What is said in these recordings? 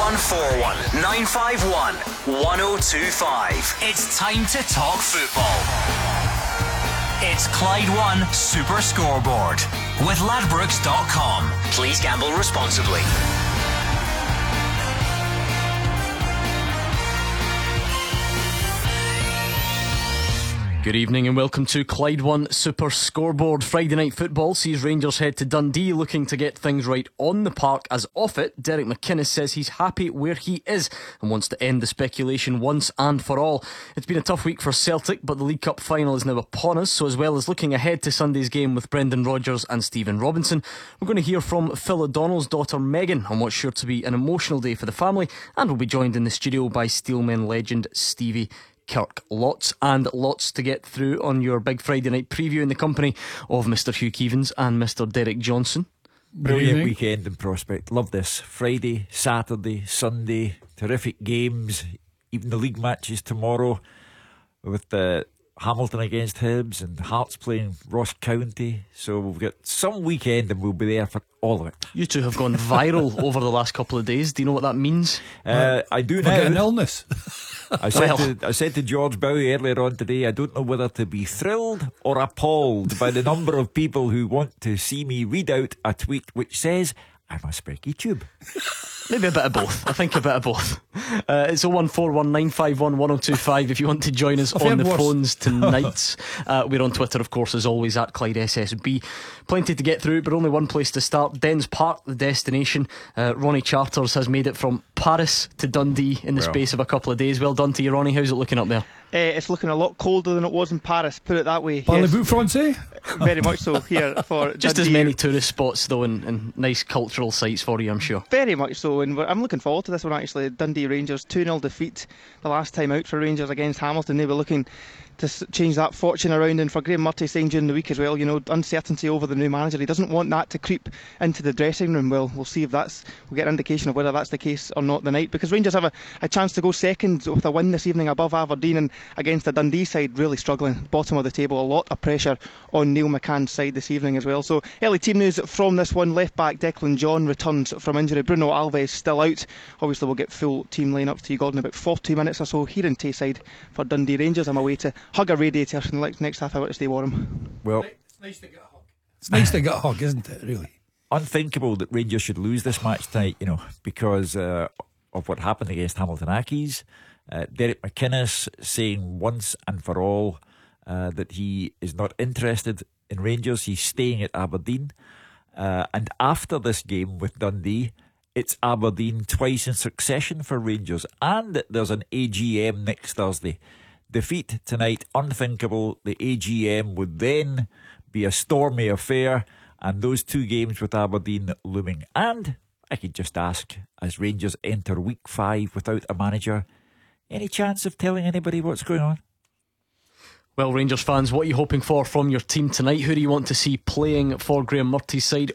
0141 951 1025. It's time to talk football. It's Clyde One Super Scoreboard with Ladbrokes.com. Please gamble responsibly. Good evening and welcome to Clyde One Super Scoreboard. Friday night football sees Rangers head to Dundee looking to get things right on the park. As off it, Derek McInnes says he's happy where he is and wants to end the speculation once and for all. It's been a tough week for Celtic, but the League Cup final is now upon us, so as well as looking ahead to Sunday's game with Brendan Rodgers and Stephen Robinson, we're going to hear from Phil O'Donnell's daughter Megan on what's sure to be an emotional day for the family, and we'll be joined in the studio by Steelmen legend Stevie Kirk. Lots and lots to get through on your big Friday night preview in the company of Mr. Hugh Keevins and Mr. Derek Johnson. Brilliant weekend in prospect. Love this. Friday, Saturday, Sunday, terrific games. Even the league matches tomorrow with the Hamilton against Hibs and Hearts playing Ross County. So we've got some weekend and we'll be there for all of it. You two have gone viral over the last couple of days. Do you know what that means? I do now. An illness. I said to George Bowie earlier on today, I don't know whether to be thrilled or appalled by the number of people who want to see me read out a tweet which says I'm a Spreaky Tube. Maybe a bit of both. I think a bit of both. It's 01419511025 if you want to join us on the phones tonight. We're on Twitter, of course, as always, at Clyde SSB. Plenty to get through, but only one place to start. Dens Park, the destination. Ronnie Charters has made it from Paris to Dundee in the space of a couple of days. Well done to you, Ronnie. How's it looking up there? It's looking a lot colder than it was in Paris, put it that way. Parlez-vous français? Very much so here for just Dundee. as many tourist spots though, and nice cultural sites for you, I'm sure. Very much so, and I'm looking forward to this one actually. Dundee Rangers 2-0 defeat the last time out for Rangers against Hamilton. They were looking to change that fortune around, and for Graham Murty saying during the week as well, you know, uncertainty over the new manager, he doesn't want that to creep into the dressing room. Well, we'll see if we'll get an indication of whether that's the case or not tonight, because Rangers have a chance to go second with a win this evening above Aberdeen, and against the Dundee side really struggling, bottom of the table. A lot of pressure on Neil McCann's side this evening as well. So early team news from this one: left back Declan John returns from injury, Bruno Alves still out. Obviously we'll get full team lineups to you, Gordon, about 40 minutes or so here in Tayside for Dundee Rangers. I'm away to hug a radiator in the next half hour to stay warm. Well, it's nice to get a hug. It's nice to get a hug, isn't it, really? Unthinkable that Rangers should lose this match tonight, you know, because of what happened against Hamilton Accies. Derek McInnes saying once and for all that he is not interested in Rangers. He's staying at Aberdeen, and after this game with Dundee, it's Aberdeen twice in succession for Rangers, and there's an AGM next Thursday. Defeat tonight, unthinkable. The AGM would then be a stormy affair, and those two games with Aberdeen looming. And I could just ask, as Rangers enter week 5 without a manager, any chance of telling anybody what's going on? Well, Rangers fans, what are you hoping for from your team tonight? Who do you want to see playing for Graham Murty's side?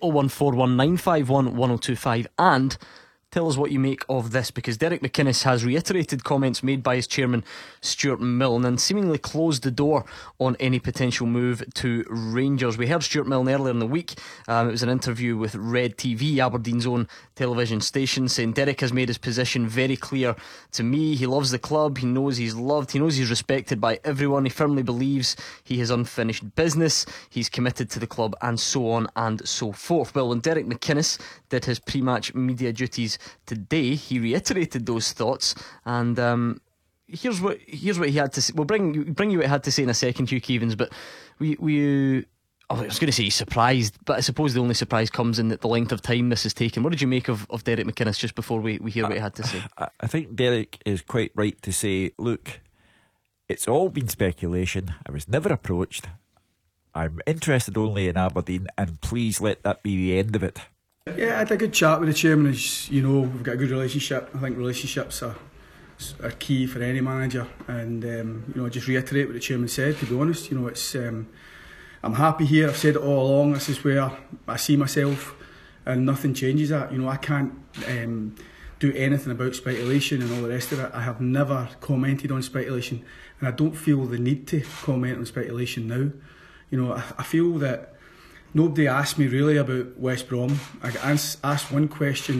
01419511025, and tell us what you make of this, because Derek McInnes has reiterated comments made by his chairman Stuart Milne and seemingly closed the door on any potential move to Rangers. We heard Stuart Milne earlier in the week. It was an interview with Red TV, Aberdeen's own television station, saying Derek has made his position very clear to me. He loves the club, he knows he's loved, he knows he's respected by everyone, he firmly believes he has unfinished business, he's committed to the club, and so on and so forth. Well, when Derek McInnes did his pre-match media duties today, he reiterated those thoughts, and here's what he had to say. We'll bring you what he had to say in a second, Hugh Keevins, but I was going to say he's surprised, but I suppose the only surprise comes in the length of time this has taken. What did you make of Derek McInnes just before we hear what he had to say? I think Derek is quite right to say, look, it's all been speculation. I was never approached. I'm interested only in Aberdeen, and please let that be the end of it. Yeah, I had a good chat with the chairman. As you know, we've got a good relationship. I think relationships are key for any manager, and just reiterate what the chairman said. To be honest, it's I'm happy here. I've said it all along. This is where I see myself, and nothing changes that. I can't do anything about speculation and all the rest of it. I have never commented on speculation, and I don't feel the need to comment on speculation now. I feel that nobody asked me really about West Brom. I got asked one question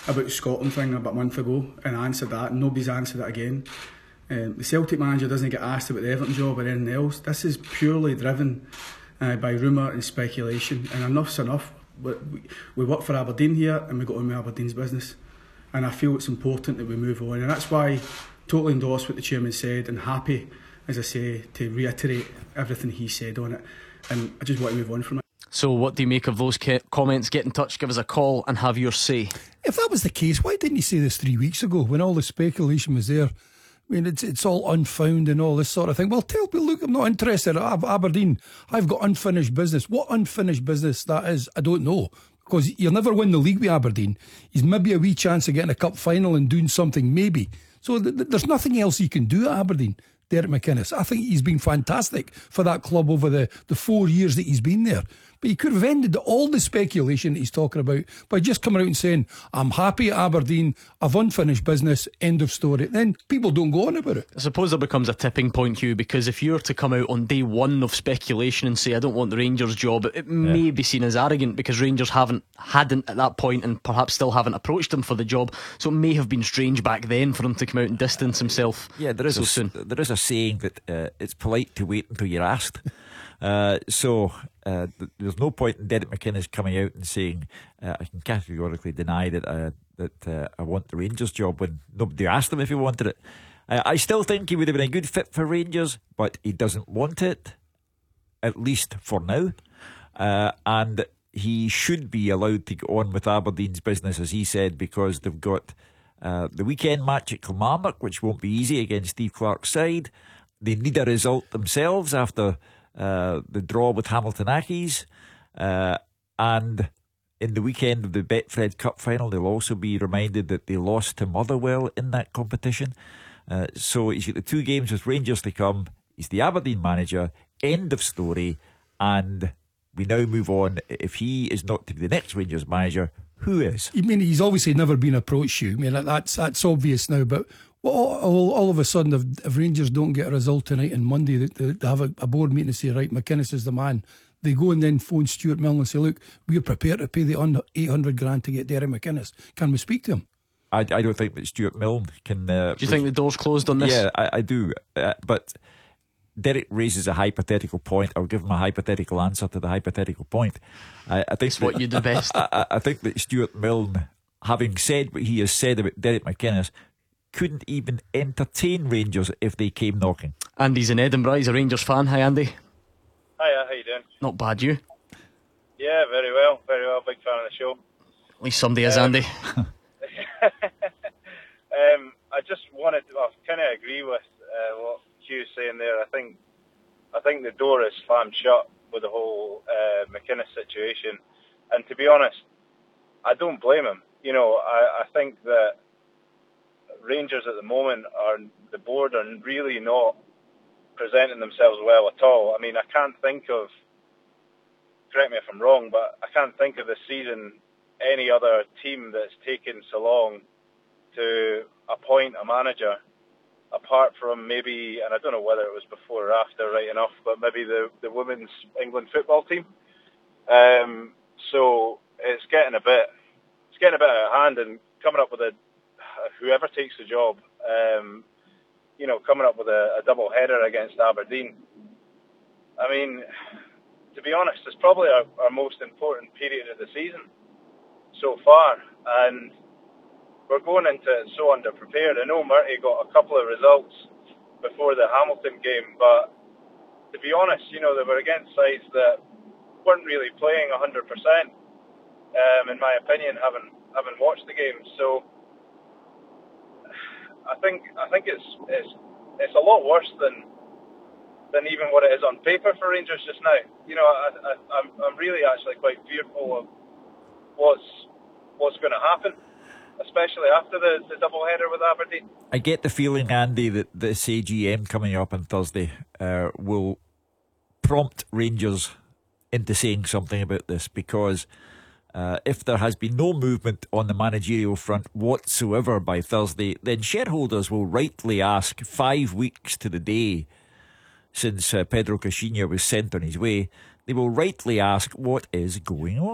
about the Scotland thing about a month ago and answered that, and nobody's answered it again. The Celtic manager doesn't get asked about the Everton job or anything else. This is purely driven by rumour and speculation, and enough's enough. We work for Aberdeen here, and we got on with Aberdeen's business, and I feel it's important that we move on, and that's why I totally endorse what the chairman said, and happy, as I say, to reiterate everything he said on it, and I just want to move on from it. So what do you make of those comments? Get in touch, give us a call and have your say. If that was the case, why didn't you say this 3 weeks ago when all the speculation was there? I mean, it's all unfound and all this sort of thing. Well, tell me, look, I'm not interested. Aberdeen, I've got unfinished business. What unfinished business that is, I don't know. Because you'll never win the league with Aberdeen. He's maybe a wee chance of getting a cup final and doing something, maybe. So there's nothing else he can do at Aberdeen, Derek McInnes. I think he's been fantastic for that club over the 4 years that he's been there. But he could have ended all the speculation that he's talking about by just coming out and saying, I'm happy at Aberdeen, I've unfinished business, end of story. Then people don't go on about it. I suppose there becomes a tipping point, Hugh, because if you're to come out on day one of speculation and say I don't want the Rangers job, it may be seen as arrogant because Rangers hadn't at that point and perhaps still haven't approached him for the job. So it may have been strange back then for him to come out and distance himself. Yeah, there is there is a saying that it's polite to wait until you're asked. There's no point in Derek McInnes coming out and saying I can categorically deny that I want the Rangers job when nobody asked him if he wanted it. I still think he would have been a good fit for Rangers, but he doesn't want it, at least for now, and he should be allowed to go on with Aberdeen's business, as he said, because they've got the weekend match at Kilmarnock, which won't be easy against Steve Clarke's side. They need a result themselves after the draw with Hamilton Accies, and in the weekend of the Betfred Cup final they'll also be reminded that they lost to Motherwell in that competition. So he's got the 2 games with Rangers to come. He's the Aberdeen manager, end of story, and we now move on. If he is not to be the next Rangers manager, who is? I mean, he's obviously never been approached, you. I mean, that's obvious now, but all of a sudden, if Rangers don't get a result tonight and Monday, they have a board meeting and say, right, McInnes is the man. They go and then phone Stuart Milne and say, look, we're prepared to pay the $800,000 to get Derek McInnes. Can we speak to him? I don't think that Stuart Milne can. Do you think the door's closed on this? Yeah, I do. But Derek raises a hypothetical point. I'll give him a hypothetical answer to the hypothetical point. I think it's what you do best. I think that Stuart Milne, having said what he has said about Derek McInnes, couldn't even entertain Rangers if they came knocking. Andy's in Edinburgh. He's a Rangers fan. Hi, Andy. Hiya, how you doing? Not bad, you? Yeah, very well. Big fan of the show. At least somebody is, Andy. I just wanted to kind of agree with what Hugh's saying there. I think the door is slammed shut with the whole McInnes situation, and to be honest, I don't blame him. You know, I think that Rangers at the moment the board are really not presenting themselves well at all. I mean, I can't think of, correct me if I'm wrong, but I can't think of this season any other team that's taken so long to appoint a manager, apart from maybe, and I don't know whether it was before or after, right enough, but maybe the women's England football team. So it's getting a bit out of hand, and coming up with whoever takes the job, coming up with a double header against Aberdeen. I mean, to be honest, it's probably our most important period of the season so far, and we're going into it so underprepared. I know Murty got a couple of results before the Hamilton game, but to be honest, they were against sides that weren't really playing 100%, in my opinion, having watched the game. So I think it's a lot worse than even what it is on paper for Rangers just now. I'm really actually quite fearful of what's going to happen, especially after the double header with Aberdeen. I get the feeling, Andy, that this AGM coming up on Thursday will prompt Rangers into saying something about this, because if there has been no movement on the managerial front whatsoever by Thursday, then shareholders will rightly ask, 5 weeks to the day since Pedro Caixinha was sent on his way, they will rightly ask what is going on.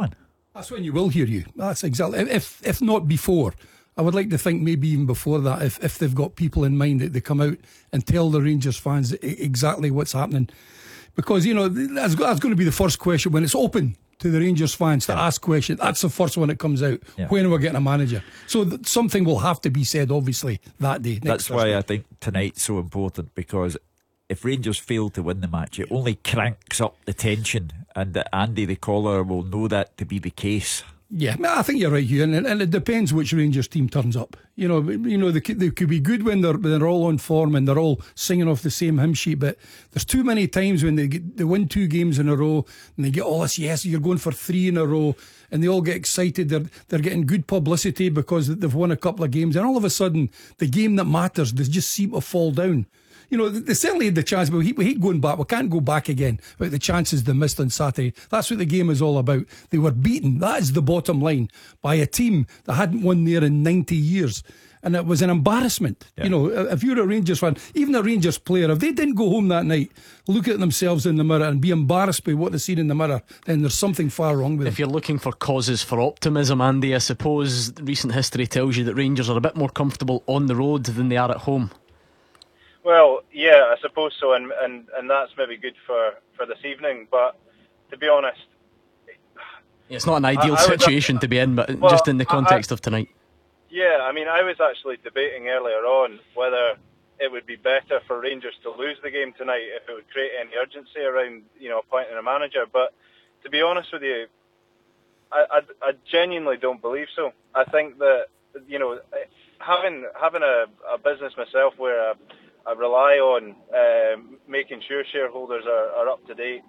That's when you will hear you. That's exactly. If not before, I would like to think maybe even before that, if they've got people in mind that they come out and tell the Rangers fans exactly what's happening. Because, that's going to be the first question when it's open to the Rangers fans to ask questions. That's the first one that comes out. Yeah. When are we getting a manager? So something will have to be said, obviously, that day. That's why I think tonight's so important, because if Rangers fail to win the match, it only cranks up the tension, and Andy the caller will know that to be the case. Yeah, I think you're right, Hugh, and it depends which Rangers team turns up. They could be good when they're all on form and they're all singing off the same hymn sheet, but there's too many times when they win 2 games in a row and they get all this, yes, you're going for 3 in a row, and they all get excited. They're getting good publicity because they've won a couple of games, and all of a sudden the game that matters, they just seem to fall down. They certainly had the chance, but we hate going back. We can't go back again about the chances they missed on Saturday. That's what the game is all about. They were beaten, that is the bottom line, by a team that hadn't won there in 90 years. And it was an embarrassment. Yeah. If you're a Rangers fan, even a Rangers player, if they didn't go home that night, look at themselves in the mirror and be embarrassed by what they seen in the mirror, then there's something far wrong with them. If you're looking for causes for optimism, Andy, I suppose recent history tells you that Rangers are a bit more comfortable on the road than they are at home. Well, yeah, I suppose so, and that's maybe good for this evening. But to be honest, it's not an ideal situation to be in, but just in the context of tonight. Yeah, I mean, I was actually debating earlier on whether it would be better for Rangers to lose the game tonight if it would create any urgency around appointing a manager. But to be honest with you, I genuinely don't believe so. I think that having a business myself where I rely on making sure shareholders are up to date,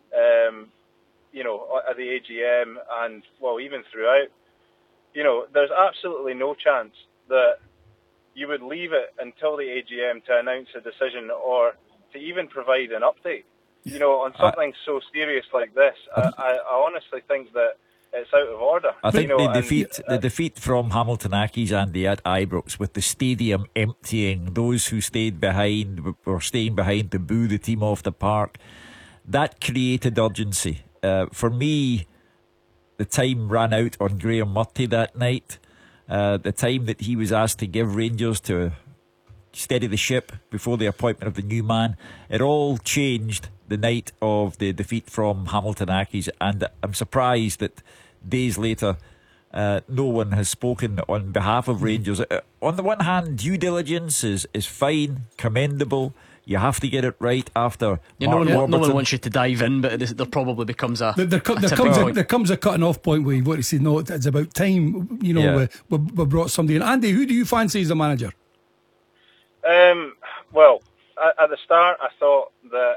at the AGM and, well, even throughout. There's absolutely no chance that you would leave it until the AGM to announce a decision or to even provide an update. On something so serious like this, I honestly think that it's out of order. I think the defeat from Hamilton Accies, Andy, at Ibrox, with the stadium emptying, those who stayed behind were staying behind to boo the team off the park, that created urgency. For me, the time ran out on Graham Murty that night. The time that he was asked to give Rangers to steady the ship before the appointment of the new man, it all changed the night of the defeat from Hamilton Accies, and I'm surprised that days later no one has spoken on behalf of Rangers. On the one hand, due diligence is fine, commendable. You have to get it right after. No one wants you to dive in, but there probably becomes there comes a cutting off point where you've got to say, no, it's about time. We brought somebody in. Andy, who do you fancy as a manager? Well, at the start, I thought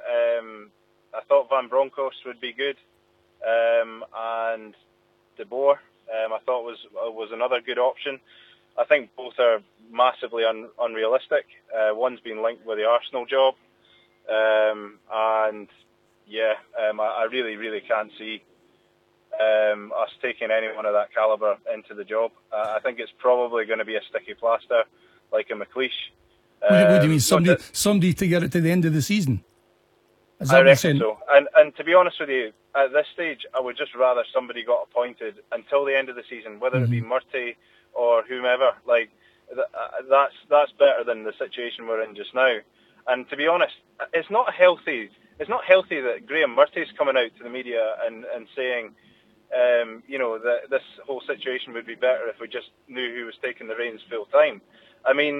Van Bronckhorst would be good, and De Boer, I thought was another good option. I think both are massively unrealistic. One's been linked with the Arsenal job, and I really can't see us taking anyone of that calibre into the job. I think it's probably going to be a sticky plaster, like a McLeish. What do you mean, somebody to get it to the end of the season? I reckon so. And to be honest with you, at this stage, I would just rather somebody got appointed until the end of the season, whether it be Murty or whomever. Like that's better than the situation we're in just now. And to be honest, it's not healthy. It's not healthy that Graham Murty's coming out to the media and saying, that this whole situation would be better if we just knew who was taking the reins full time. I mean,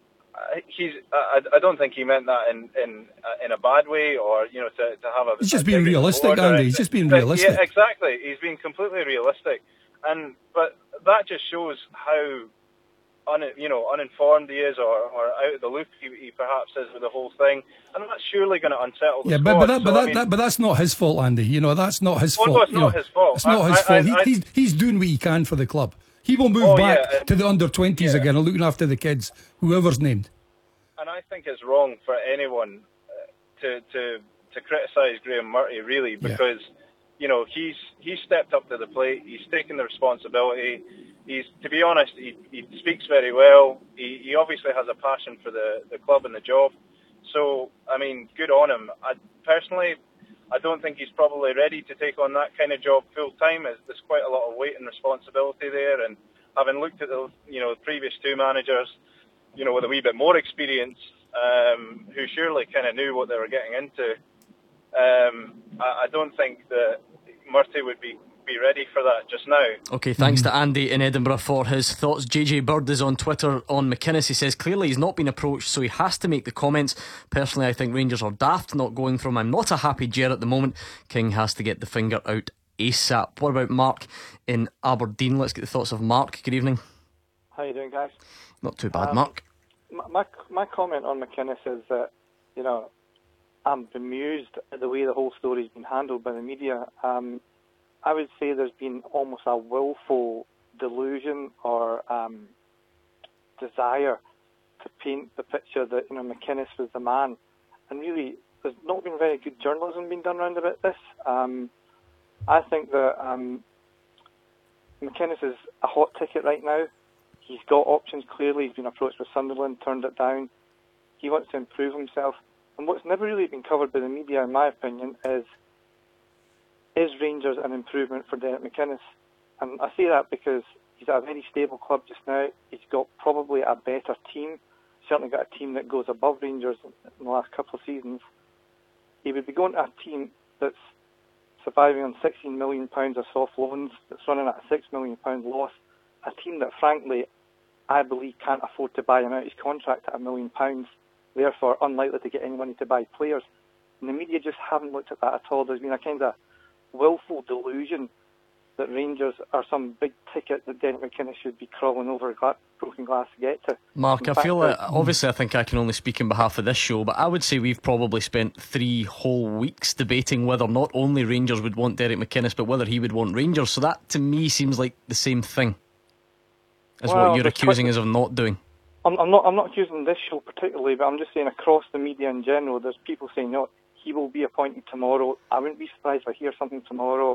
I don't think he meant that in a bad way, or to have a. He's just being realistic, Andy. He's just being realistic. Yeah, exactly. He's being completely realistic, but that just shows how uninformed he is, or out of the loop he perhaps is with the whole thing, and that's surely going to unsettle the squad. But that's not his fault, Andy. That's not his fault. No, it's not his fault. It's not his fault. He's doing what he can for the club. He will move back to the under-20s again and looking after the kids, whoever's named. And I think it's wrong for anyone to criticise Graham Murty, really, because he's stepped up to the plate. He's taken the responsibility. To be honest, he speaks very well. He obviously has a passion for the club and the job. So, I mean, good on him. I don't think he's probably ready to take on that kind of job full time. There's quite a lot of weight and responsibility there, and having looked at the previous two managers, with a wee bit more experience, who surely kind of knew what they were getting into, I don't think that Murty would be ready for that just now. Okay, thanks to Andy in Edinburgh for his thoughts. JJ Bird is on Twitter on McInnes. He says clearly he's not been approached, so he has to make the comments. Personally, I think Rangers are daft not going for him. I'm not a happy Ger at the moment. King has to get the finger out ASAP. What about Mark in Aberdeen? Let's get the thoughts of Mark. Good evening. How you doing, guys? Not too bad, Mark. My comment on McInnes is that, I'm bemused at the way the whole story's been handled by the media. I would say there's been almost a willful delusion or desire to paint the picture that McInnes was the man, and really there's not been very good journalism being done around about this. I think that McInnes is a hot ticket right now. He's got options. Clearly he's been approached with Sunderland, turned it down. He wants to improve himself, and what's never really been covered by the media, in my opinion, is Rangers an improvement for Derek McInnes? And I say that because he's at a very stable club just now. He's got probably a better team, certainly got a team that goes above Rangers in the last couple of seasons. He would be going to a team that's surviving on £16 million of soft loans, that's running at a £6 million loss, a team that frankly I believe can't afford to buy him out his contract at £1 million, therefore unlikely to get any money to buy players. And the media just haven't looked at that at all. There's been a kind of willful delusion that Rangers are some big ticket that Derek McInnes should be crawling over broken glass to get to. Mark, I feel that obviously I think I can only speak on behalf of this show, but I would say we've probably spent 3 whole weeks debating whether not only Rangers would want Derek McInnes but whether he would want Rangers. So that to me seems like the same thing as what you're accusing us of not doing. I'm not accusing this show particularly, but I'm just saying across the media in general there's people saying no, he will be appointed tomorrow. I wouldn't be surprised if I hear something tomorrow.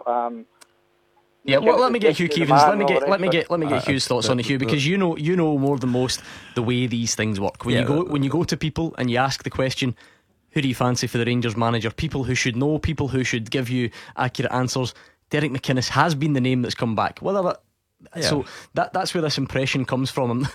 Yeah, well, let me get Hugh Keevins. Let me get Hugh's thoughts on it, Hugh, because you know more than most the way these things work. When you go to people and you ask the question, who do you fancy for the Rangers manager? People who should know, people who should give you accurate answers. Derek McInnes has been the name that's come back. So that's where this impression comes from.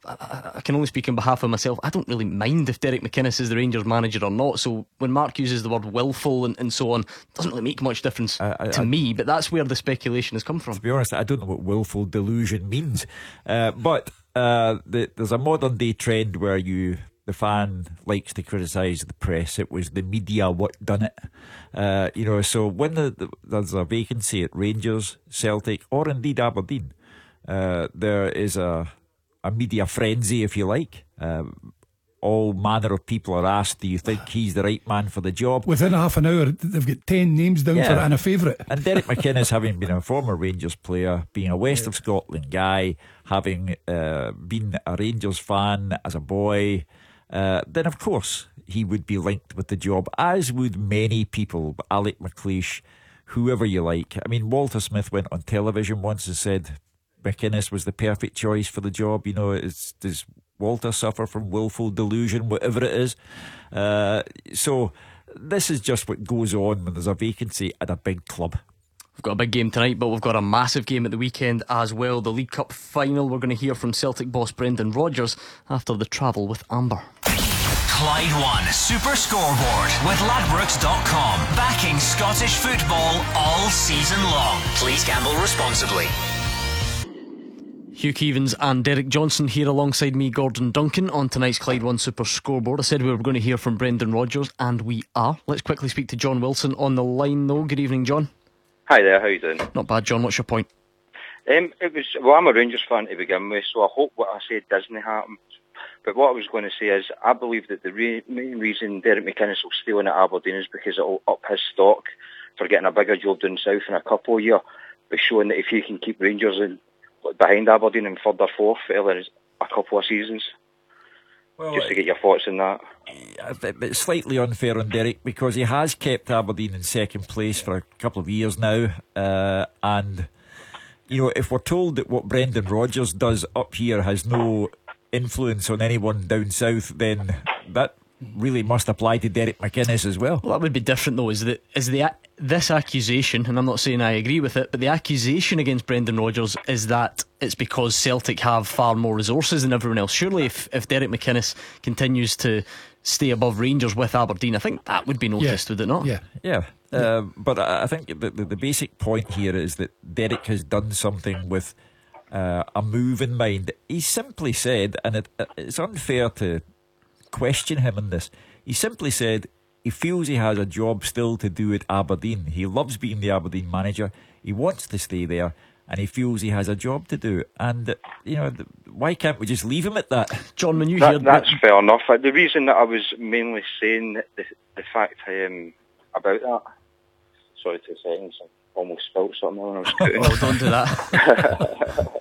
I can only speak on behalf of myself. I don't really mind if Derek McInnes is the Rangers manager or not. So when Mark uses the word willful and so on, it doesn't really make much difference to me. But that's where the speculation has come from. To be honest, I don't know what willful delusion means. But there's a modern day trend where the fan likes to criticise the press. It was the media what done it. So when there's a vacancy at Rangers, Celtic, or indeed Aberdeen, there is a media frenzy, if you like. All manner of people are asked, do you think he's the right man for the job? Within half an hour they've got 10 names down for it and a favourite. And Derek McInnes, having been a former Rangers player, being a West of Scotland guy, having been a Rangers fan as a boy, then of course he would be linked with the job, as would many people. Alec McLeish, whoever you like. I mean, Walter Smith went on television once and said McInnes was the perfect choice for the job. Does Walter suffer from willful delusion, whatever it is? So this is just what goes on when there's a vacancy at a big club. We've got a big game tonight, but we've got a massive game at the weekend as well. The League Cup final. We're going to hear from Celtic boss Brendan Rodgers after the travel with Amber. Clyde One Super Scoreboard with Ladbrokes.com. Backing Scottish football all season long. Please gamble responsibly. Hugh Keevins and Derek Johnson here alongside me, Gordon Duncan, on tonight's Clyde One Super Scoreboard. I said we were going to hear from Brendan Rodgers, and we are. Let's quickly speak to John Wilson on the line though. Good evening, John. Hi there, how you doing? Not bad, John. What's your point? I'm a Rangers fan to begin with, so I hope what I said doesn't happen. But what I was going to say is, I believe that the main reason Derek McInnes will stay on at Aberdeen is because it will up his stock for getting a bigger job down south in a couple of years, but showing that if he can keep Rangers behind Aberdeen in third or fourth for a couple of seasons. Well, just to get your thoughts on that. It's slightly unfair on Derek because he has kept Aberdeen in second place for a couple of years now, and if we're told that what Brendan Rodgers does up here has no influence on anyone down south, then that really must apply to Derek McInnes as well. Well, that would be different though. This accusation, and I'm not saying I agree with it, but the accusation against Brendan Rodgers is that it's because Celtic have far more resources than everyone else. Surely if Derek McInnes continues to stay above Rangers with Aberdeen, I think that would be noticed, would it not? Yeah. But I think the basic point here is that Derek has done something with a move in mind. He simply said, and it's unfair to question him in this, he simply said he feels he has a job still to do at Aberdeen. He loves being the Aberdeen manager, he wants to stay there, and he feels he has a job to do. And why can't we just leave him at that? John, when you hear that's fair enough. The reason that I was mainly saying the fact about that, sorry, 2 seconds, I almost spilt something when I was cooking. Oh, don't do that.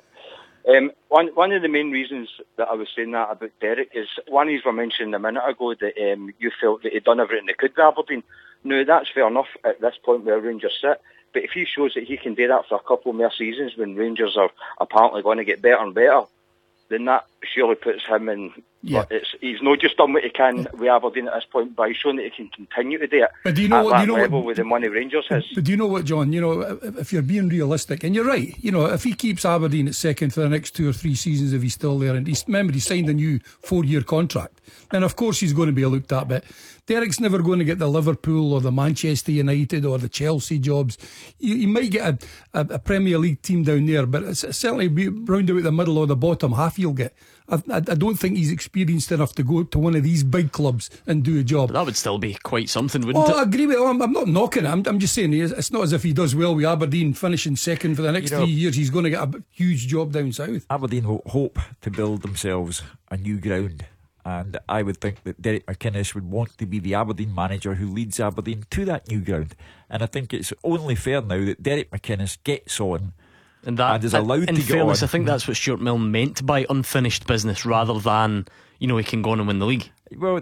One of the main reasons that I was saying that about Derek is one of you were mentioning a minute ago that you felt that he'd done everything they could with Aberdeen. No, that's fair enough at this point where Rangers sit. But if he shows that he can do that for a couple more seasons when Rangers are apparently going to get better and better, then that surely puts him in. Yeah. He's not just done what he can with Aberdeen at this point, but he's shown that he can continue to do it but do you know at what, that do you know level what, with the money Rangers has. But do you know what, John? If you're being realistic, and you're right, if he keeps Aberdeen at second for the next 2 or 3 seasons, if he's still there, and remember he signed a new 4-year contract, then of course he's going to be looked at. But Derek's never going to get the Liverpool or the Manchester United or the Chelsea jobs. He might get a Premier League team down there, but it's certainly be round about the middle or the bottom half he'll get. I don't think he's experienced enough to go to one of these big clubs and do a job. But that would still be quite something, wouldn't it? I agree with him. I'm not knocking it. I'm just saying it's not as if he does well with Aberdeen finishing second for the next 3 years. He's going to get a huge job down south. Aberdeen will hope to build themselves a new ground, and I would think that Derek McInnes would want to be the Aberdeen manager who leads Aberdeen to that new ground. And I think it's only fair now that Derek McInnes gets on and is allowed to in get fairness, on. I think that's what Stuart Mill meant by unfinished business, rather than he can go on and win the league. Well,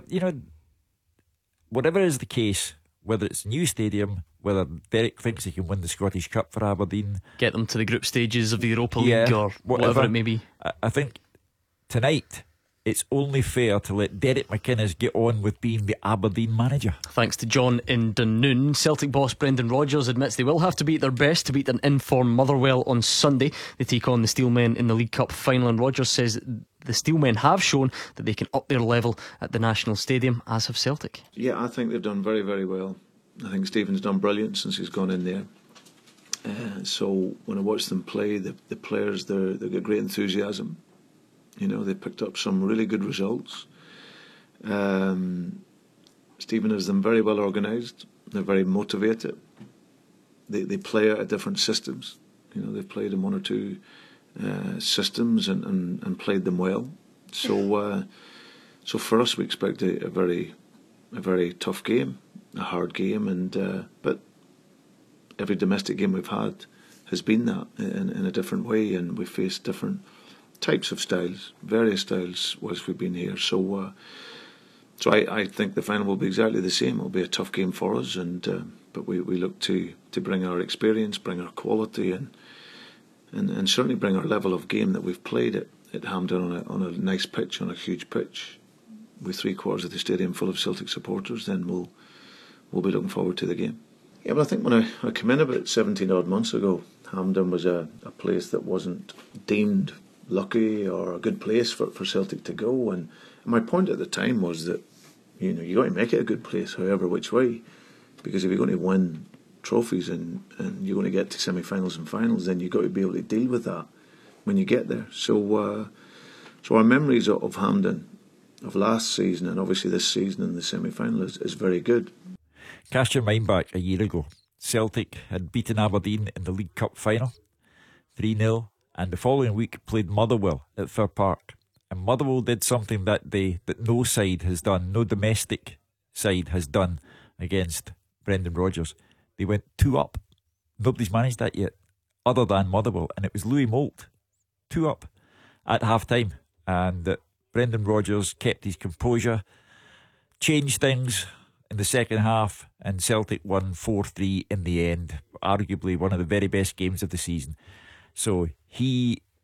whatever is the case, whether it's a new stadium, whether Derek thinks he can win the Scottish Cup for Aberdeen, get them to the group stages of the Europa League, or whatever it may be, I think tonight it's only fair to let Derek McInnes get on with being the Aberdeen manager. Thanks to John in Dunoon. Celtic boss Brendan Rodgers admits they will have to be at their best to beat an in-form Motherwell on Sunday. They take on the Steelmen in the League Cup final, and Rodgers says the Steelmen have shown that they can up their level at the National Stadium, as have Celtic. Yeah, I think they've done very, very well. I think Stephen's done brilliant since he's gone in there. So when I watch them play, the players, they've got great enthusiasm. They picked up some really good results. Stephen has them very well organised. They're very motivated. They play out of different systems. They've played in 1 or 2 systems and played them well. So for us, we expect a very tough game, a hard game, but every domestic game we've had has been that in a different way, and we've faced different types of styles, various styles whilst we've been here. So I think the final will be exactly the same. It'll be a tough game for us, but we look to bring our experience, bring our quality, and certainly bring our level of game that we've played at Hampden on a nice pitch, on a huge pitch, with 3/4 of the stadium full of Celtic supporters. Then we'll be looking forward to the game. Yeah, but I think when I came in about 17 odd months ago, Hampden was a place that wasn't deemed lucky or a good place for Celtic to go, and my point at the time was that you got to make it a good place however which way, because if you're going to win trophies and you're going to get to semi-finals and finals, then you've got to be able to deal with that when you get there. So our memories of Hampden of last season and obviously this season in the semi-final is very good. Cast your mind back a year ago. Celtic had beaten Aberdeen in the League Cup final 3-0, and the following week played Motherwell at Fir Park. And Motherwell did something that no side has done, no domestic side has done against Brendan Rodgers. They went 2 up. Nobody's managed that yet, other than Motherwell, and it was Louis Moult, 2 up at half-time. And Brendan Rodgers kept his composure, changed things in the second half, and Celtic won 4-3 in the end. Arguably one of the very best games of the season. So he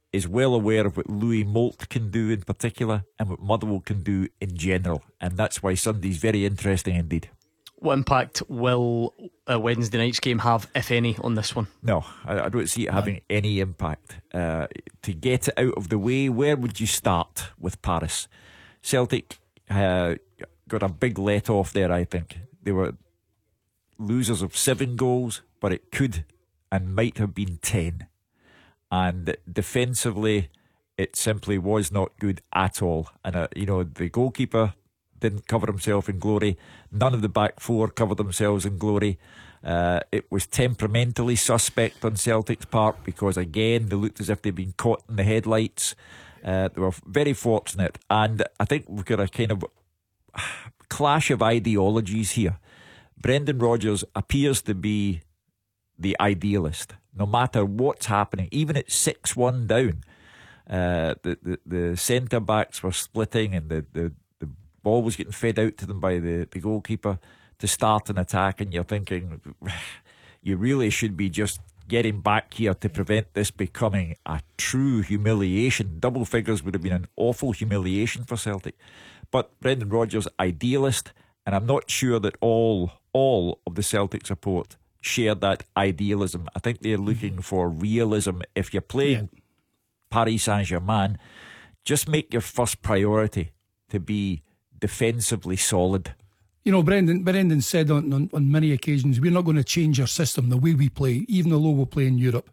is well aware of what Louis Moult can do in particular and what Motherwell can do in general, and that's why Sunday's very interesting indeed. What impact will Wednesday night's game have, if any, on this one? No, I don't see it having any impact. To get it out of the way, where would you start with Paris? Celtic got a big let off there, I think. They were losers of 7 goals, but it could and might have been 10. And defensively, it simply was not good at all. And, the goalkeeper didn't cover himself in glory. None of the back four covered themselves in glory. It was temperamentally suspect on Celtic's part because, again, they looked as if they'd been caught in the headlights. They were very fortunate. And I think we've got a kind of clash of ideologies here. Brendan Rodgers appears to be the idealist. No matter what's happening, even at 6-1 down, the centre backs were splitting and the ball was getting fed out to them by the goalkeeper to start an attack, and you're thinking you really should be just getting back here to prevent this becoming a true humiliation. Double figures would have been an awful humiliation for Celtic. But Brendan Rodgers, idealist, and I'm not sure that all of the Celtic support share that idealism. I think they're looking for realism. If you're playing Paris Saint-Germain, just make your first priority to be defensively solid. Brendan said on many occasions, we're not going to change our system, the way we play, even though we'll play in Europe.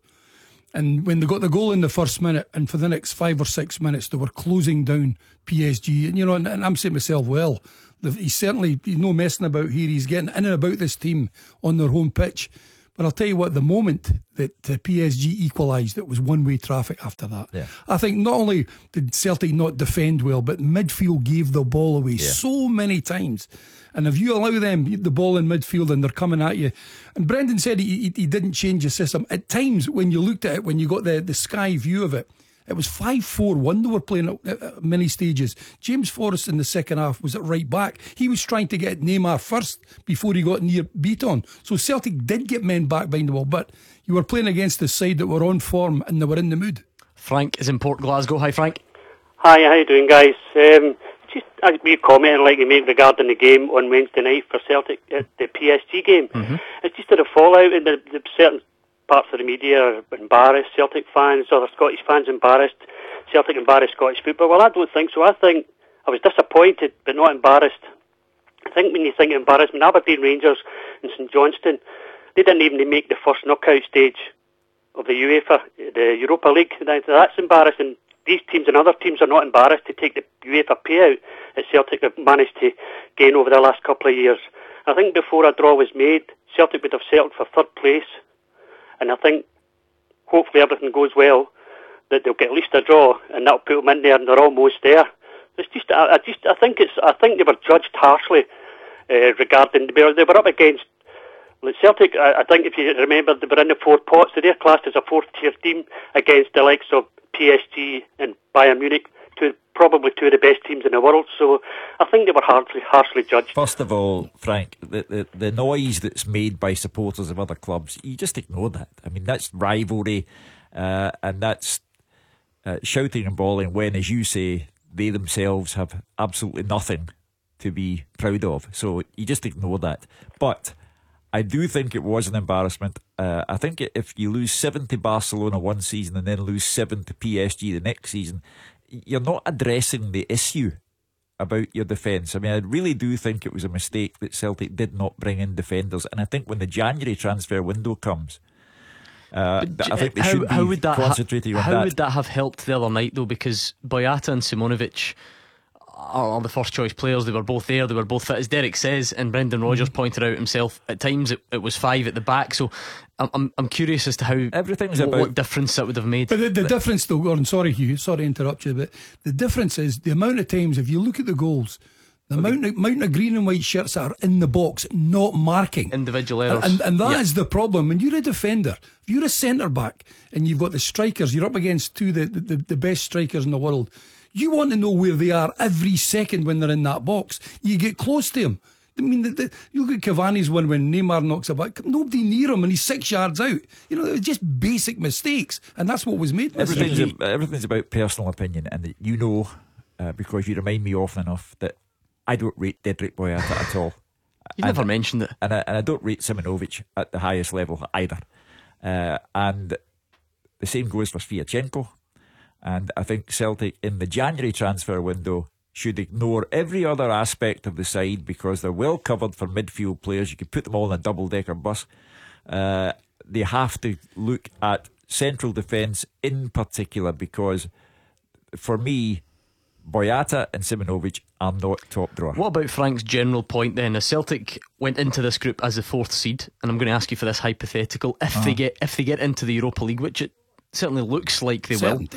And when they got the goal in the first minute, and for the next 5 or 6 minutes, they were closing down PSG. And I'm saying to myself, he's no messing about here. He's getting in and about this team on their home pitch. But I'll tell you what, the moment that PSG equalised, it was one-way traffic after that. Yeah. I think not only did Celtic not defend well, but midfield gave the ball away so many times. And if you allow them the ball in midfield and they're coming at you, and Brendan said he didn't change the system. At times, when you looked at it, when you got the sky view of it, it was 5-4-1 they were playing at many stages. James Forrest in the second half was at right back. He was trying to get Neymar first before he got near Beaton. So Celtic did get men back behind the ball, but you were playing against the side that were on form and they were in the mood. Frank is in Port Glasgow. Hi, Frank. Hi, how you doing, guys? Just a wee comment I'd like to make regarding the game on Wednesday night for Celtic, the PSG game. Mm-hmm. It's just the fallout in the certain parts of the media are embarrassed. Celtic fans, other Scottish fans embarrassed. Celtic embarrassed Scottish football. Well, I don't think so. I think I was disappointed but not embarrassed. I think when you think of embarrassment, Aberdeen, Rangers and St Johnstone, they didn't even make the first knockout stage of the UEFA, the Europa League. That's embarrassing. These teams and other teams are not embarrassed to take the UEFA payout that Celtic have managed to gain over the last couple of years. I think before a draw was made, Celtic would have settled for third place. And I think, hopefully everything goes well, that they'll get at least a draw, and that'll put them in there, and they're almost there. It's just, I think they were judged harshly regarding they were up against Celtic. I think if you remember, they were in the 4 pots, so they're classed as a 4th-tier team against the likes of PSG and Bayern Munich, probably two of the best teams in the world. So I think they were harshly judged. First of all, Frank, the noise that's made by supporters of other clubs, you just ignore that. I mean, that's rivalry, and that's shouting and bawling when, as you say, they themselves have absolutely nothing to be proud of. So you just ignore that. But I do think it was an embarrassment. I think if you lose 7 to Barcelona one season and then lose 7 to PSG the next season, you're not addressing the issue about your defence. I mean, I really do think it was a mistake that Celtic did not bring in defenders. And I think when the January transfer window comes, I think they should be concentrating on that. How would that have helped the other night, though? Because Boyata and Simonovic are the first choice players. They were both there, they were both fit, as Derek says, and Brendan Rodgers pointed out himself, at times it was 5 at the back. So I'm curious as to how what difference that would have made. But the difference though, Gordon, sorry Hugh, sorry to interrupt you, but the difference is the amount of times, if you look at the goals, the amount of green and white shirts that are in the box not marking, individual errors, and that is the problem. When you're a defender, if you're a centre back and you've got the strikers, you're up against two the best strikers in the world, you want to know where they are every second when they're in that box. You get close to them I mean, you look at Cavani's one when Neymar knocks a back. Nobody near him, and he's 6 yards out. You know, it was just basic mistakes, and that's what was made. Everything's about personal opinion, and you know, because you remind me often enough that I don't rate Dedryck Boyata at all. You never mentioned it, and I don't rate Simonovic at the highest level either. And the same goes for Sviatchenko. And I think Celtic in the January transfer window should ignore every other aspect of the side because they're well covered for midfield players. You could put them all in a double-decker bus. They have to look at central defence in particular because, for me, Boyata and Simonovic are not top drawer. What about Frank's general point then? As Celtic went into this group as the 4th seed, and I'm going to ask you for this hypothetical, if they get into the Europa League, which it certainly looks like they will,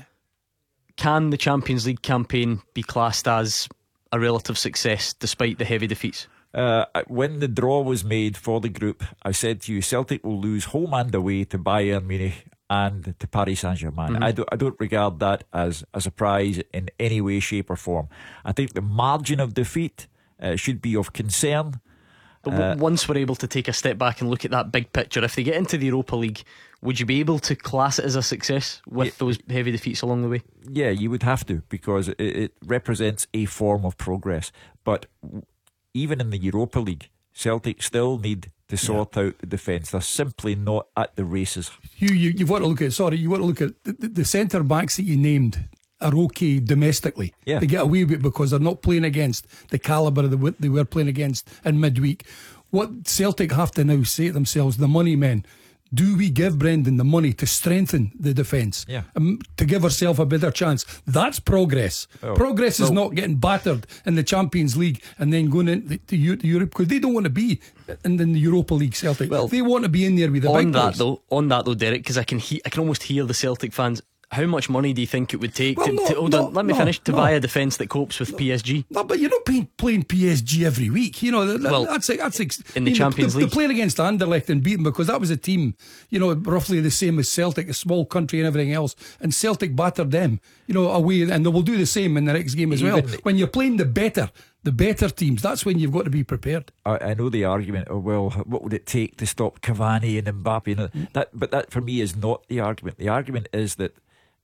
can the Champions League campaign be classed as a relative success despite the heavy defeats? When the draw was made for the group, I said to you, Celtic will lose home and away to Bayern Munich and to Paris Saint-Germain. I don't regard that as a surprise in any way, shape or form. I think the margin of defeat should be of concern. But once we're able to take a step back and look at that big picture, if they get into the Europa League, would you be able to class it as a success with those heavy defeats along the way? Yeah, you would have to, because it represents a form of progress. But even in the Europa League, Celtic still need to sort out the defence. They're simply not at the races. You've got to look at the centre backs that you named are okay domestically. Yeah. They get away with it because they're not playing against the calibre they were playing against in midweek. What Celtic have to now say to themselves, the money men, do we give Brendan the money to strengthen the defence? Yeah. To give ourselves a better chance? That's progress. Progress is not getting battered in the Champions League and then going into Europe, because they don't want to be in the Europa League. Celtic, they want to be in there with the big boys. On that though, Derek, because I can almost hear the Celtic fans. How much money do you think it would take to buy a defence that copes with PSG? No, but you're not playing PSG every week. You know, that's in the Champions League. They're playing against Anderlecht and beat them because that was a team, you know, roughly the same as Celtic, a small country and everything else. And Celtic battered them, you know, away, and they will do the same in the next game as well. When you're playing the better teams, that's when you've got to be prepared. I know the argument, what would it take to stop Cavani and Mbappe? But that for me is not the argument. The argument is that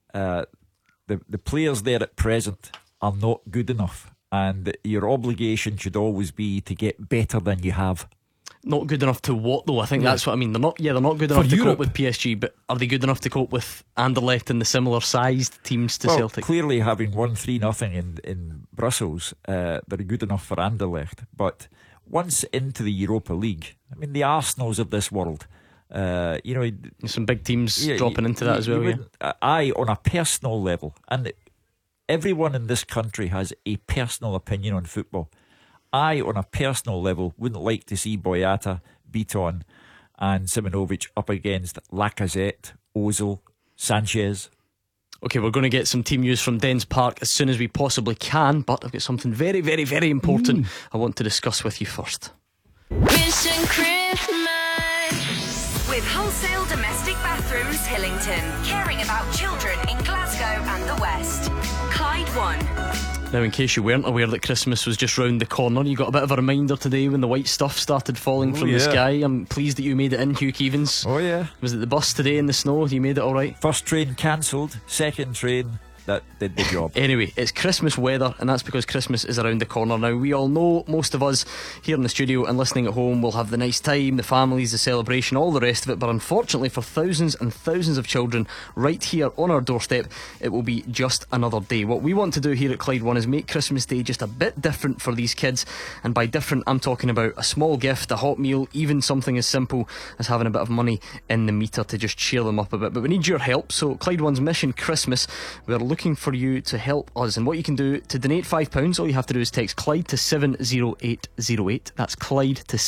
the players there at present are not good enough, and your obligation should always be to get better than you have. Not good enough to what though? I think that's what I mean. They're not good enough to cope with PSG, but are they good enough to cope with Anderlecht and the similar sized teams to Celtic? Clearly, having won 3-0 in Brussels, they're good enough for Anderlecht. But once into the Europa League, I mean, the Arsenals of this world, you know, some big teams dropping into that as well. I, on a personal level, and everyone in this country has a personal opinion on football. I, on a personal level, wouldn't like to see Boyata, Beaton and Simonovic up against Lacazette, Ozil, Sanchez. Okay, we're going to get some team news from Dens Park as soon as we possibly can, but I've got something very, very, very important I want to discuss with you first. Mission Christmas with Wholesale Domestic Bathrooms Hillington, caring about children in Glasgow and the West. Clyde One. Now, in case you weren't aware that Christmas was just round the corner, you got a bit of a reminder today when the white stuff started falling from the sky. I'm pleased that you made it in, Hugh Keevins. Oh yeah. Was it the bus today in the snow? You made it all right? First train cancelled, second train that did the job. Anyway, it's Christmas weather, and that's because Christmas is around the corner now. We all know, most of us here in the studio and listening at home will have the nice time, the families, the celebration, all the rest of it, but unfortunately for thousands and thousands of children right here on our doorstep, it will be just another day. What we want to do here at Clyde One is make Christmas Day just a bit different for these kids, and by different I'm talking about a small gift, a hot meal, even something as simple as having a bit of money in the meter to just cheer them up a bit. But we need your help, so Clyde One's Mission Christmas, we're looking for you to help us, and what you can do to donate £5, all you have to do is text Clyde to 70808. That's Clyde to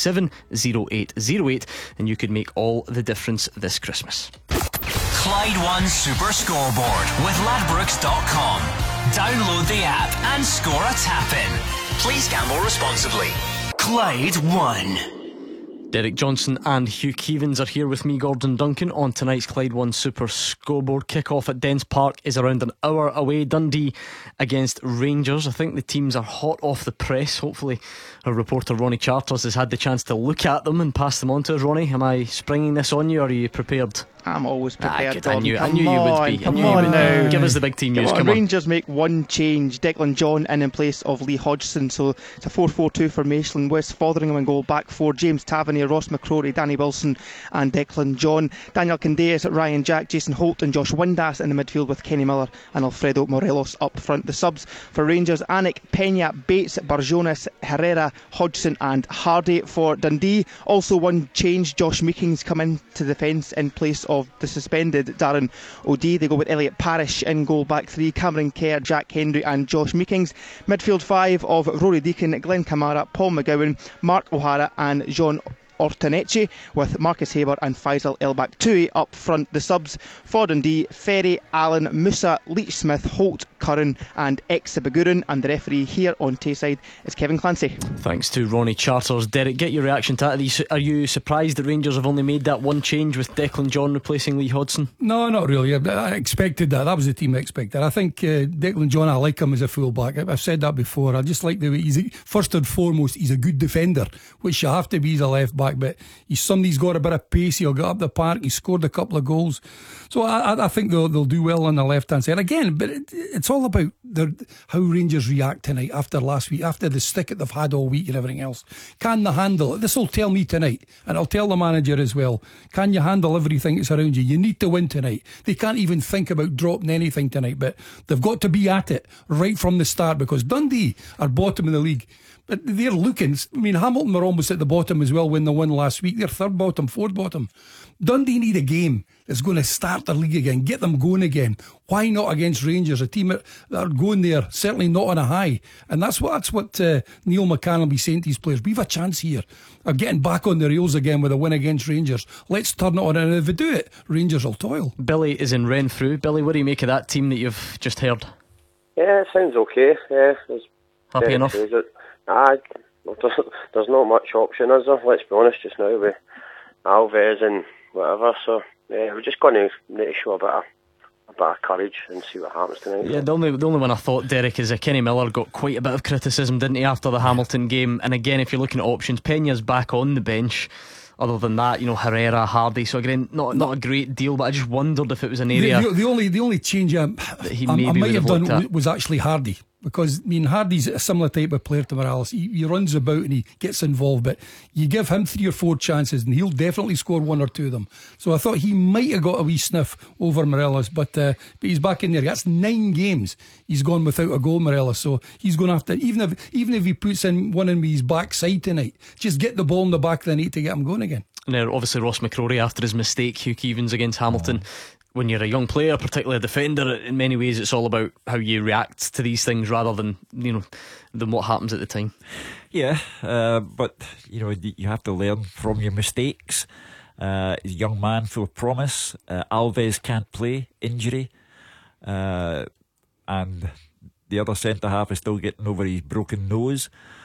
70808, and you could make all the difference this Christmas. Clyde One Super Scoreboard with Ladbrokes.com. Download the app and score a tap-in. Please gamble responsibly. Clyde One. Derek Johnson and Hugh Keevins are here with me, Gordon Duncan, on tonight's Clyde One Super Scoreboard. Kick-off at Dens Park is around an hour away. Dundee against Rangers. I think the teams are hot off the press. Hopefully our reporter Ronnie Charters has had the chance to look at them and pass them on to us. Ronnie, am I springing this on you, or are you prepared? I'm always prepared. I knew you would be. Come on now. Give us the big team news. Come on. Rangers make one change. Declan John in place of Lee Hodgson. So it's a 4-4-2 formation. Wes Fotheringham in goal. Back four: James Tavernier, Ross McCrory, Danny Wilson and Declan John. Daniel Candeias, Ryan Jack, Jason Holt and Josh Windass in the midfield, with Kenny Miller and Alfredo Morelos up front. The subs for Rangers: Anik, Pena, Bates, Barjonas, Herrera, Hodgson and Hardy. For Dundee, also one change. Josh Meekings come in to defence in place of the suspended Darren O'Dea. They go with Elliot Parish in goal. Back three: Cameron Kerr, Jack Hendry and Josh Meekings. Midfield five of Rory Deacon, Glenn Kamara, Paul McGowan, Mark O'Hara and John Ortaneche, with Marcus Haber and Faisal El Baktui up front. The subs for Dundee: Ferry, Allen, Musa, Leach Smith, Holt, Curran and Exabagurin. And the referee here on Tayside is Kevin Clancy. Thanks to Ronnie Charters. Derek, get your reaction to that. Are you surprised that Rangers have only made that one change with Declan John replacing Lee Hodgson? No, not really. I expected that. That was the team I expected. I think Declan John, I like him as a fullback. I've said that before. I just like the way first and foremost, he's a good defender, which you have to be as a left back. But he's somebody who's got a bit of pace. He'll get up the park. He scored a couple of goals, so I think they'll do well on the left hand side again. But it's all about how Rangers react tonight after last week, after the stick that they've had all week and everything else. Can they handle it? This will tell me tonight, and I'll tell the manager as well. Can you handle everything that's around you? You need to win tonight. They can't even think about dropping anything tonight, but they've got to be at it right from the start, because Dundee are bottom of the league. But they're looking. I mean, Hamilton were almost at the bottom as well when they won last week. They're third bottom, fourth bottom. Dundee need a game that's going to start their league again, get them going again. Why not against Rangers, a team that are going there, certainly not on a high? And that's what Neil McCann will be saying to his players. We've a chance here of getting back on the rails again with a win against Rangers. Let's turn it on, and if we do it, Rangers will toil. Billy is in Renfrew. Billy, what do you make of that team that you've just heard? Yeah, it sounds okay. Happy enough? There's not much option, is there? Let's be honest just now with Alves and whatever. So we're just going to need to show a bit of courage and see what happens tonight. Yeah, the only one I thought, Derek, is Kenny Miller got quite a bit of criticism, didn't he, after the Hamilton game? And again, if you're looking at options, Pena's back on the bench. Other than that, Herrera, Hardy. So again, not a great deal, but I just wondered if it was an area. The only change I might have done was actually Hardy, because Hardy's a similar type of player to Morales. He runs about and he gets involved, but you give him 3 or 4 chances and he'll definitely score 1 or 2 of them. So I thought he might have got a wee sniff over Morales, but he's back in there. That's 9 games he's gone without a goal, Morales. So he's going to have to, even if he puts in one in his backside tonight, just get the ball in the back of the net to get him going again. Now, obviously, Ross McCrory, after his mistake, Hugh Keevins against Hamilton. When you're a young player, particularly a defender, in many ways it's all about how you react to these things rather than what happens at the time. Yeah, but you have to learn from your mistakes. He's a young man full of promise. Alves can't play, injury, and the other centre half is still getting over his broken nose.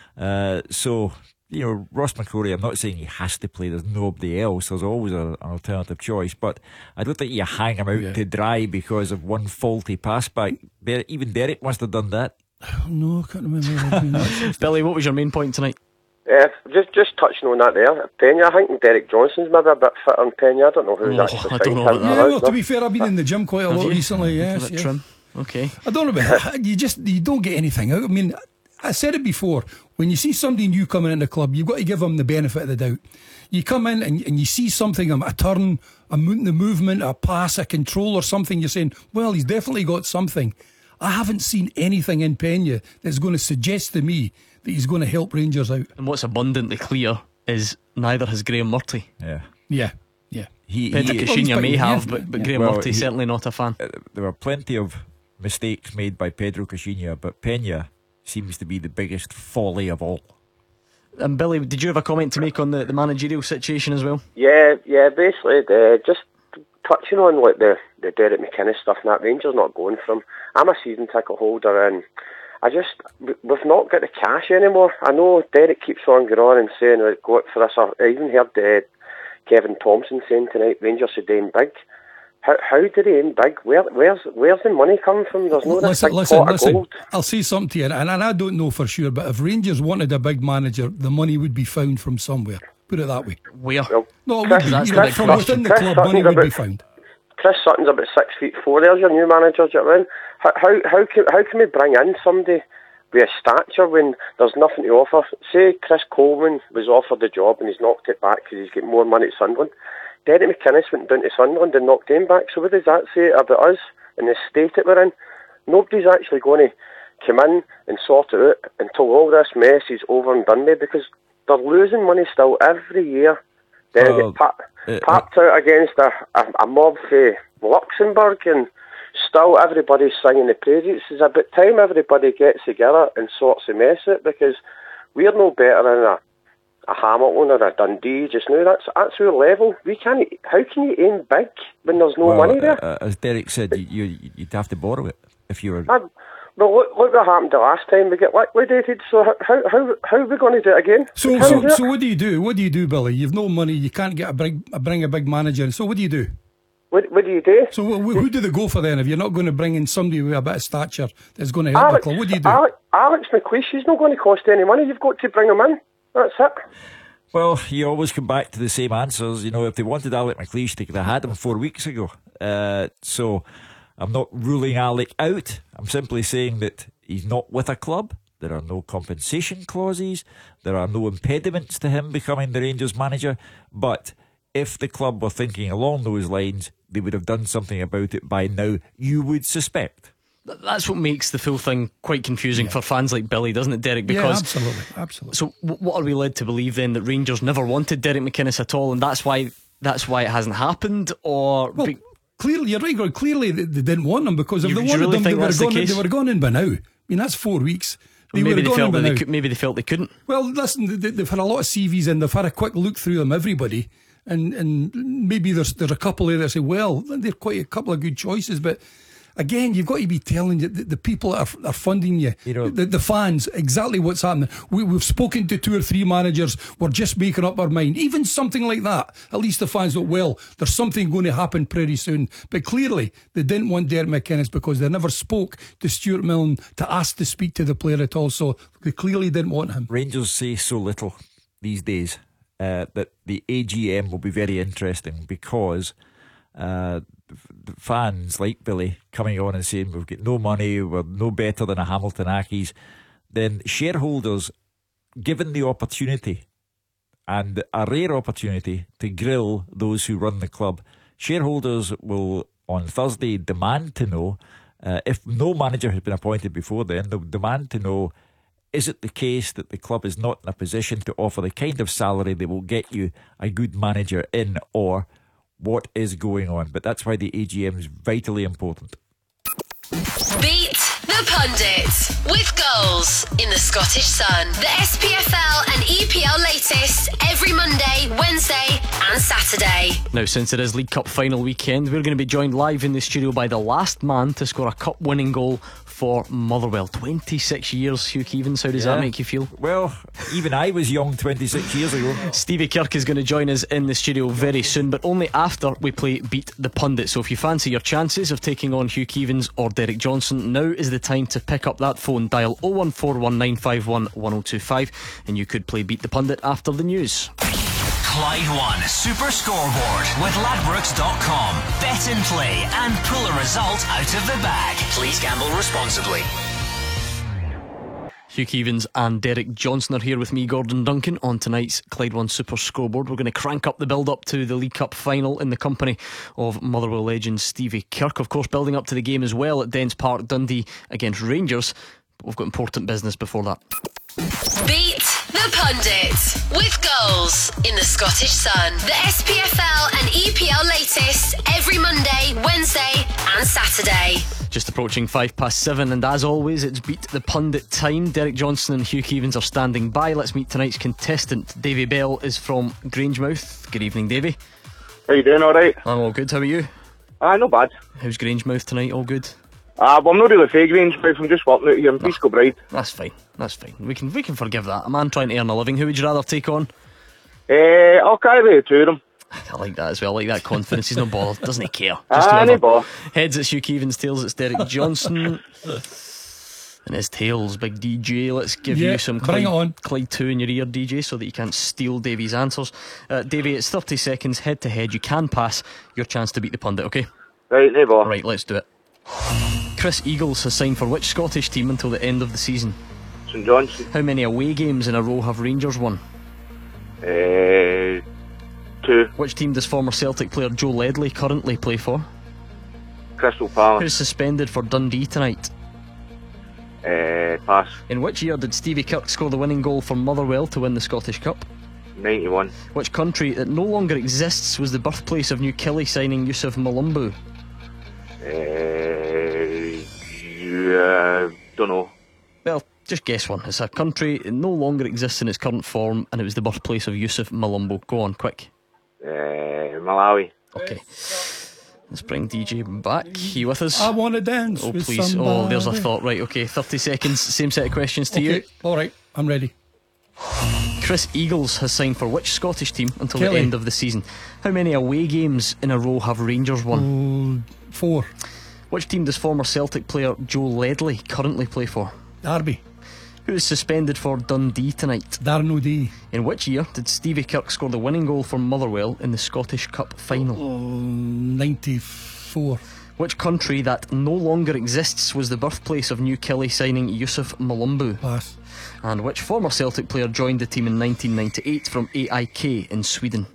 So Ross McCrory, I'm not saying he has to play, there's nobody else, there's always an alternative choice, but I don't think you hang him out to dry because of one faulty pass back. Even Derek must have done that. No, I can't remember. Billy, what was your main point tonight? Just touching on that there, Pena, I think Derek Johnson's maybe a bit fitter than Pena. I don't know who's actually I don't know about that. To be fair, I've been in the gym quite a lot recently. Yes, trim. Okay. I don't know about that. You don't get anything out. I mean, I said it before, when you see somebody new coming in the club, you've got to give them the benefit of the doubt. You come in and you see something, a turn, the movement, a pass, a control or something, you're saying, well, he's definitely got something. I haven't seen anything in Pena that's going to suggest to me that he's going to help Rangers out. And what's abundantly clear is neither has Graham Murty. Yeah. Pedro Caixinha may have, but Graham Murty's certainly not a fan. There were plenty of mistakes made by Pedro Caixinha, but Pena seems to be the biggest folly of all. And Billy, did you have a comment to make on the managerial situation as well? Yeah. Basically, just touching on the Derek McInnes stuff and that, Rangers not going for him. I'm a season ticket holder, and we've not got the cash anymore. I know Derek keeps on going on and saying, go out for this. I even heard Kevin Thompson saying tonight, Rangers should aim big. How do they aim big? Where's the money coming from? There's no this big pot of gold. I'll say something to you, and I don't know for sure, but if Rangers wanted a big manager, the money would be found from somewhere. Put it that way. Where? No, it would be. From within the club, money would be found. Chris Sutton's about 6'4". There's your new manager, do you know what I mean? How can we bring in somebody with a stature when there's nothing to offer? Say Chris Coleman was offered the job and he's knocked it back because he's getting more money at Sunderland. Derek McInnes went down to Sunderland and knocked him back. So what does that say about us and the state that we're in? Nobody's actually going to come in and sort it out until all this mess is over and done with, because they're losing money still every year. Then they get papped out against a mob for Luxembourg, and still everybody's singing the praises. It's about time everybody gets together and sorts the mess out, because we're no better than a Hamilton or a Dundee just now. That's our level. We can't. How can you aim big when there's no money there? As Derek said, you'd have to borrow it if you were. Well, look what happened the last time. We get liquidated. So how are we going to do it again? So what do you do? What do you do, Billy? You've no money. You can't bring a big manager. So what do you do? What do you do? So who do they go for then? If you're not going to bring in somebody with a bit of stature that's going to help the club, what do you do? Alex McLeish, he's not going to cost any money. You've got to bring him in. That's it. Well, you always come back to the same answers. You know, if they wanted Alec McLeish, they could have had him 4 weeks ago. So I'm not ruling Alec out. I'm simply saying that he's not with a club. There are no compensation clauses. There are no impediments to him becoming the Rangers manager. But if the club were thinking along those lines, they would have done something about it by now, you would suspect. That's what makes the full thing quite confusing for fans like Billy, doesn't it, Derek? Because absolutely. So what are we led to believe then, that Rangers never wanted Derek McInnes at all, and that's why it hasn't happened? Or clearly, you're right, Greg. Clearly they didn't want him, because if they wanted him, they would have gone in by now. I mean, that's 4 weeks. Maybe they felt they couldn't. Well, listen, they've had a lot of CVs and they've had a quick look through them, everybody, and maybe there's a couple there that say, well, they're quite a couple of good choices, but again, you've got to be telling the people that are funding you, the fans, exactly what's happening. We've spoken to 2 or 3 managers. We're just making up our mind. Even something like that, at least the fans know, well, there's something going to happen pretty soon. But clearly, they didn't want Derek McInnes because they never spoke to Stuart Milne to ask to speak to the player at all. So they clearly didn't want him. Rangers say so little these days that the AGM will be very interesting, because fans like Billy coming on and saying we've got no money, we're no better than a Hamilton Accies, then shareholders, given the opportunity, and a rare opportunity, to grill those who run the club, shareholders will on Thursday demand to know, if no manager has been appointed before then, they'll demand to know, is it the case that the club is not in a position to offer the kind of salary that will get you a good manager in, or what is going on? But that's why the AGM is vitally important. Beat the Pundit with goals in the Scottish Sun. The SPFL and EPL latest every Monday, Wednesday and Saturday. Now, since it is League Cup final weekend, we're going to be joined live in the studio by the last man to score a cup winning goal for Motherwell. 26 years, Hugh Keevins. How does that make you feel? Well, even I was young 26 years ago. Stevie Kirk is going to join us in the studio very soon, but only after we play Beat the Pundit. So if you fancy your chances of taking on Hugh Keevins or Derek Johnson, now is the time to pick up that phone. Dial 01419511025 and you could play Beat the Pundit after the news. Clyde One Super Scoreboard with Ladbrokes.com. Bet and play and pull a result out of the bag. Please gamble responsibly. Hugh Keevins and Derek Johnson are here with me, Gordon Duncan, on tonight's Clyde One Super Scoreboard. We're going to crank up the build-up to the League Cup final in the company of Motherwell legend Stevie Kirk. Of course, building up to the game as well at Dens Park, Dundee against Rangers. But we've got important business before that. Beat the Pundit with goals in the Scottish Sun. The SPFL and EPL latest every Monday, Wednesday and Saturday. Just approaching 7:05, and as always, it's Beat the Pundit time. Derek Johnson and Hugh Keevins are standing by. Let's meet tonight's contestant. Davy Bell is from Grangemouth. Good evening, Davy. How you doing? All right? I'm all good. How are you? Not bad. How's Grangemouth tonight? All good? Well, I'm not really fae Grangebury, I'm just working out here in Peace Bride. That's fine. We can forgive that. A man trying to earn a living. Who would you rather take on? I'll carry the two of them. I like that as well. I like that confidence. He's not bothered. Doesn't he care? No bother. Heads, it's Hugh Keevins. Tails, it's Derek Johnson. And his tails, big DJ. Let's give you some Clyde 2 in your ear, DJ, so that you can't steal Davey's answers. Davey, it's 30 seconds head to head. You can pass. Your chance to beat the pundit, okay? Right, no bother. Right, let's do it. Chris Eagles has signed for which Scottish team until the end of the season? St Johnstone. How many away games in a row have Rangers won? 2. Which team does former Celtic player Joe Ledley currently play for? Crystal Palace. Who's suspended for Dundee tonight? Pass. In which year did Stevie Kirk score the winning goal for Motherwell to win the Scottish Cup? 91. Which country that no longer exists was the birthplace of New Kelly signing Yusuf Malumbu? Don't know. Well, just guess one. It's a country that no longer exists in its current form, and it was the birthplace of Yusuf Malumbu. Go on, quick. Malawi. Okay. Let's bring DJ back. You with us? I want to dance. Oh, with please. somebody. Oh, there's a thought. Right, okay. 30 seconds. Same set of questions to you. Alright, I'm ready. Chris Eagles has signed for which Scottish team until Kelly. the end of the season? How many away games in a row have Rangers won? 4. Which team does former Celtic player Joe Ledley currently play for? Derby. Who is suspended for Dundee tonight? Darren O'Dea. In which year did Stevie Kirk score the winning goal for Motherwell in the Scottish Cup final? 94. Which country that no longer exists was the birthplace of New Kelly signing Yusuf Malumbu? Pass. And which former Celtic player joined the team in 1998 from AIK in Sweden?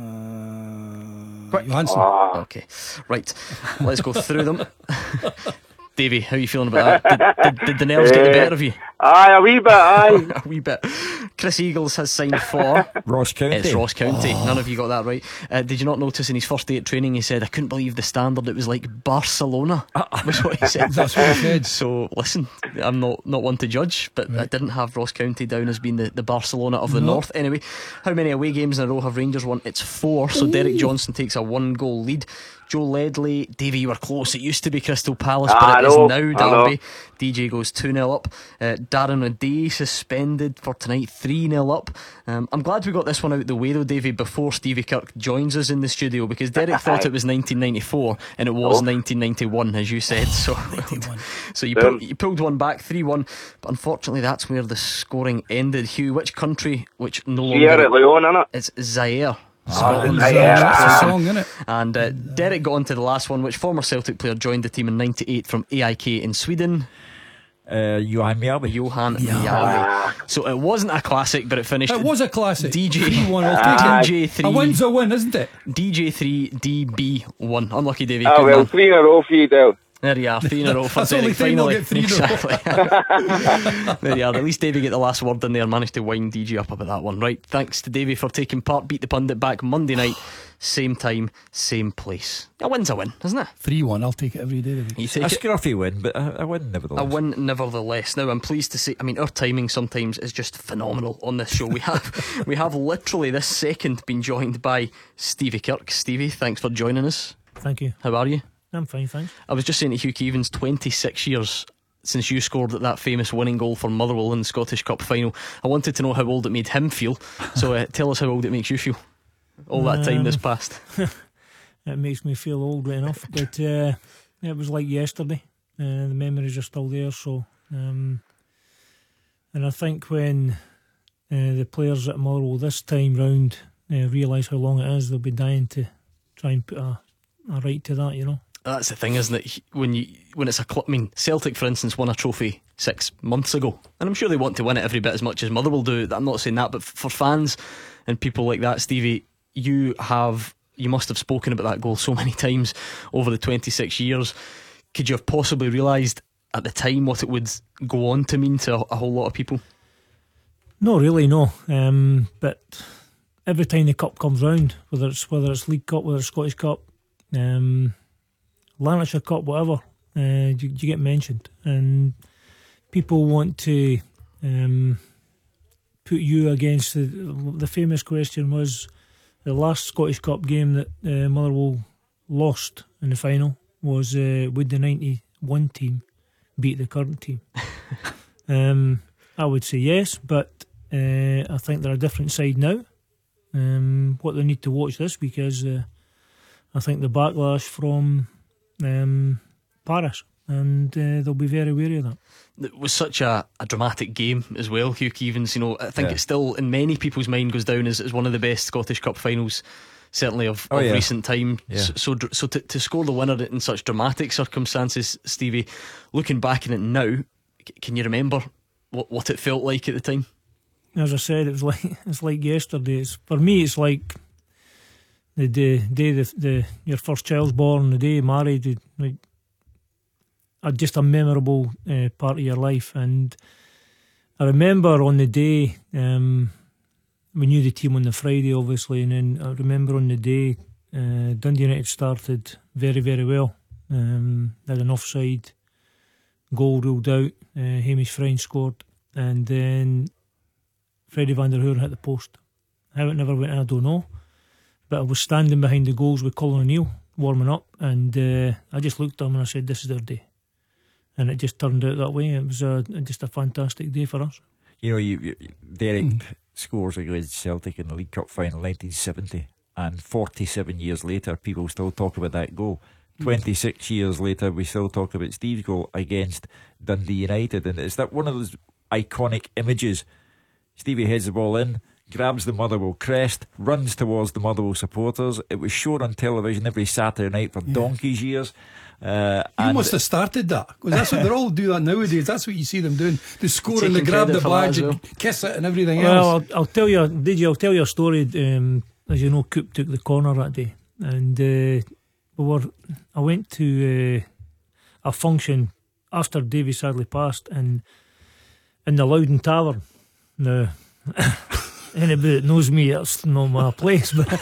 Johansson. Okay, right. Let's go through them. Davey, how are you feeling about that? Did the nerves get the better of you? Aye, a wee bit, aye. A wee bit. Chris Eagles has signed for Ross County. It's Ross County. None of you got that right. Did you not notice in his first day at training he said, I couldn't believe the standard, it was like Barcelona, was what he said. That's what he said. So listen, I'm not one to judge, but I didn't have Ross County down as being the Barcelona of the North. Anyway, how many away games in a row have Rangers won? It's 4. So Derek Johnson takes a 1-goal lead. Joe Ledley, Davey, you were close. It used to be Crystal Palace, but it is now Derby. DJ goes 2-0 up. Darren O'Dea suspended for tonight, 3-0 up. I'm glad we got this one out the way though, Davey, before Stevie Kirk joins us in the studio, because Derek thought it was 1994 and it was 1991, as you said. So, so you pulled one back, 3-1. But unfortunately, that's where the scoring ended. Hugh, which country, which no longer... Sierra Leone, innit? It's Zaire. Scotland. That's a song, isn't it? And Derek got on to the last one. Which former Celtic player joined the team in 98 from AIK in Sweden? Johan Mjällby. So it wasn't a classic, but it finished. It was a classic. DJ3. A win's a win, isn't it? DJ3 DB1. Unlucky, Davey. Well, 3 in a row for you, Dale. There you are, 3 in a row for That's only Derek. three, we'll Finally, get 3 exactly. There you are. At least Davey get the last word in there. Managed to wind DJ up about that one. Right. Thanks to Davey for taking part. Beat the Pundit back Monday night, same time, same place. A win's a win, isn't it? 3-1. I'll take it every day. You take A it? scruffy win, but a win nevertheless. A win nevertheless. Now I'm pleased to say, I mean, our timing sometimes is just phenomenal on this show. We have literally this second been joined by Stevie Kirk. Stevie, thanks for joining us. Thank you. How are you? I'm fine, thanks. I was just saying to Hugh Keevins, 26 years since you scored that famous winning goal for Motherwell in the Scottish Cup final. I wanted to know how old it made him feel. So tell us how old it makes you feel. All that time that's passed. It makes me feel old right enough, but it was like yesterday. The memories are still there. So, and I think when the players at Motherwell this time round realise how long it is, they'll be dying to try and put a right to that, you know. That's the thing, isn't it? When it's a club, I mean, Celtic, for instance, won a trophy 6 months ago, and I'm sure they want to win it every bit as much as Motherwell do. I'm not saying that, but for fans and people like that, Stevie, you must have spoken about that goal so many times over the 26 years. Could you have possibly realised at the time what it would go on to mean to a whole lot of people? No, really, no. But every time the cup comes round, whether it's League Cup, whether it's Scottish Cup, Lanarkshire Cup, whatever, you get mentioned, and people want to put you against the famous question was the last Scottish Cup game that Motherwell lost in the final was would the one team beat the current team? I would say yes, but I think they're a different side now. What they need to watch this week is I think the backlash from Paris, and they'll be very wary of that. It was such a dramatic game as well, Hugh Keevins. I think it still, in many people's mind, goes down as one of the best Scottish Cup finals, certainly of recent time. So to score the winner in such dramatic circumstances, Stevie, looking back on it now, can you remember what it felt like at the time? As I said, it's like yesterday. For me, it's like the day your first child's born, the day you married, just a memorable part of your life. And I remember on the day, we knew the team on the Friday, obviously, and then I remember on the day, Dundee United started very, very well. They had an offside goal ruled out. Hamish Friend scored, and then Freddie van der Hoorn hit the post. How it never went in, I don't know. But I was standing behind the goals with Colin O'Neill, warming up, and I just looked at him and I said, this is their day. And it just turned out that way. It was just a fantastic day for us. Derek scores against Celtic in the League Cup final 1970, and 47 years later people still talk about that goal. 26 years later we still talk about Steve's goal against Dundee United, and it's that one of those iconic images. Stevie heads the ball in, grabs the Motherwell crest, runs towards the Motherwell supporters. It was shown on television every Saturday night for donkey's years. You must have started that, because that's what they all do that nowadays. That's what you see them doing. They score and they grab the badge and kiss it and everything else. I'll tell you a story. As you know, Coop took the corner that day, and I went to a function after Davy sadly passed, and in the Loudon Tavern. Now, anybody that knows me, that's not my place, but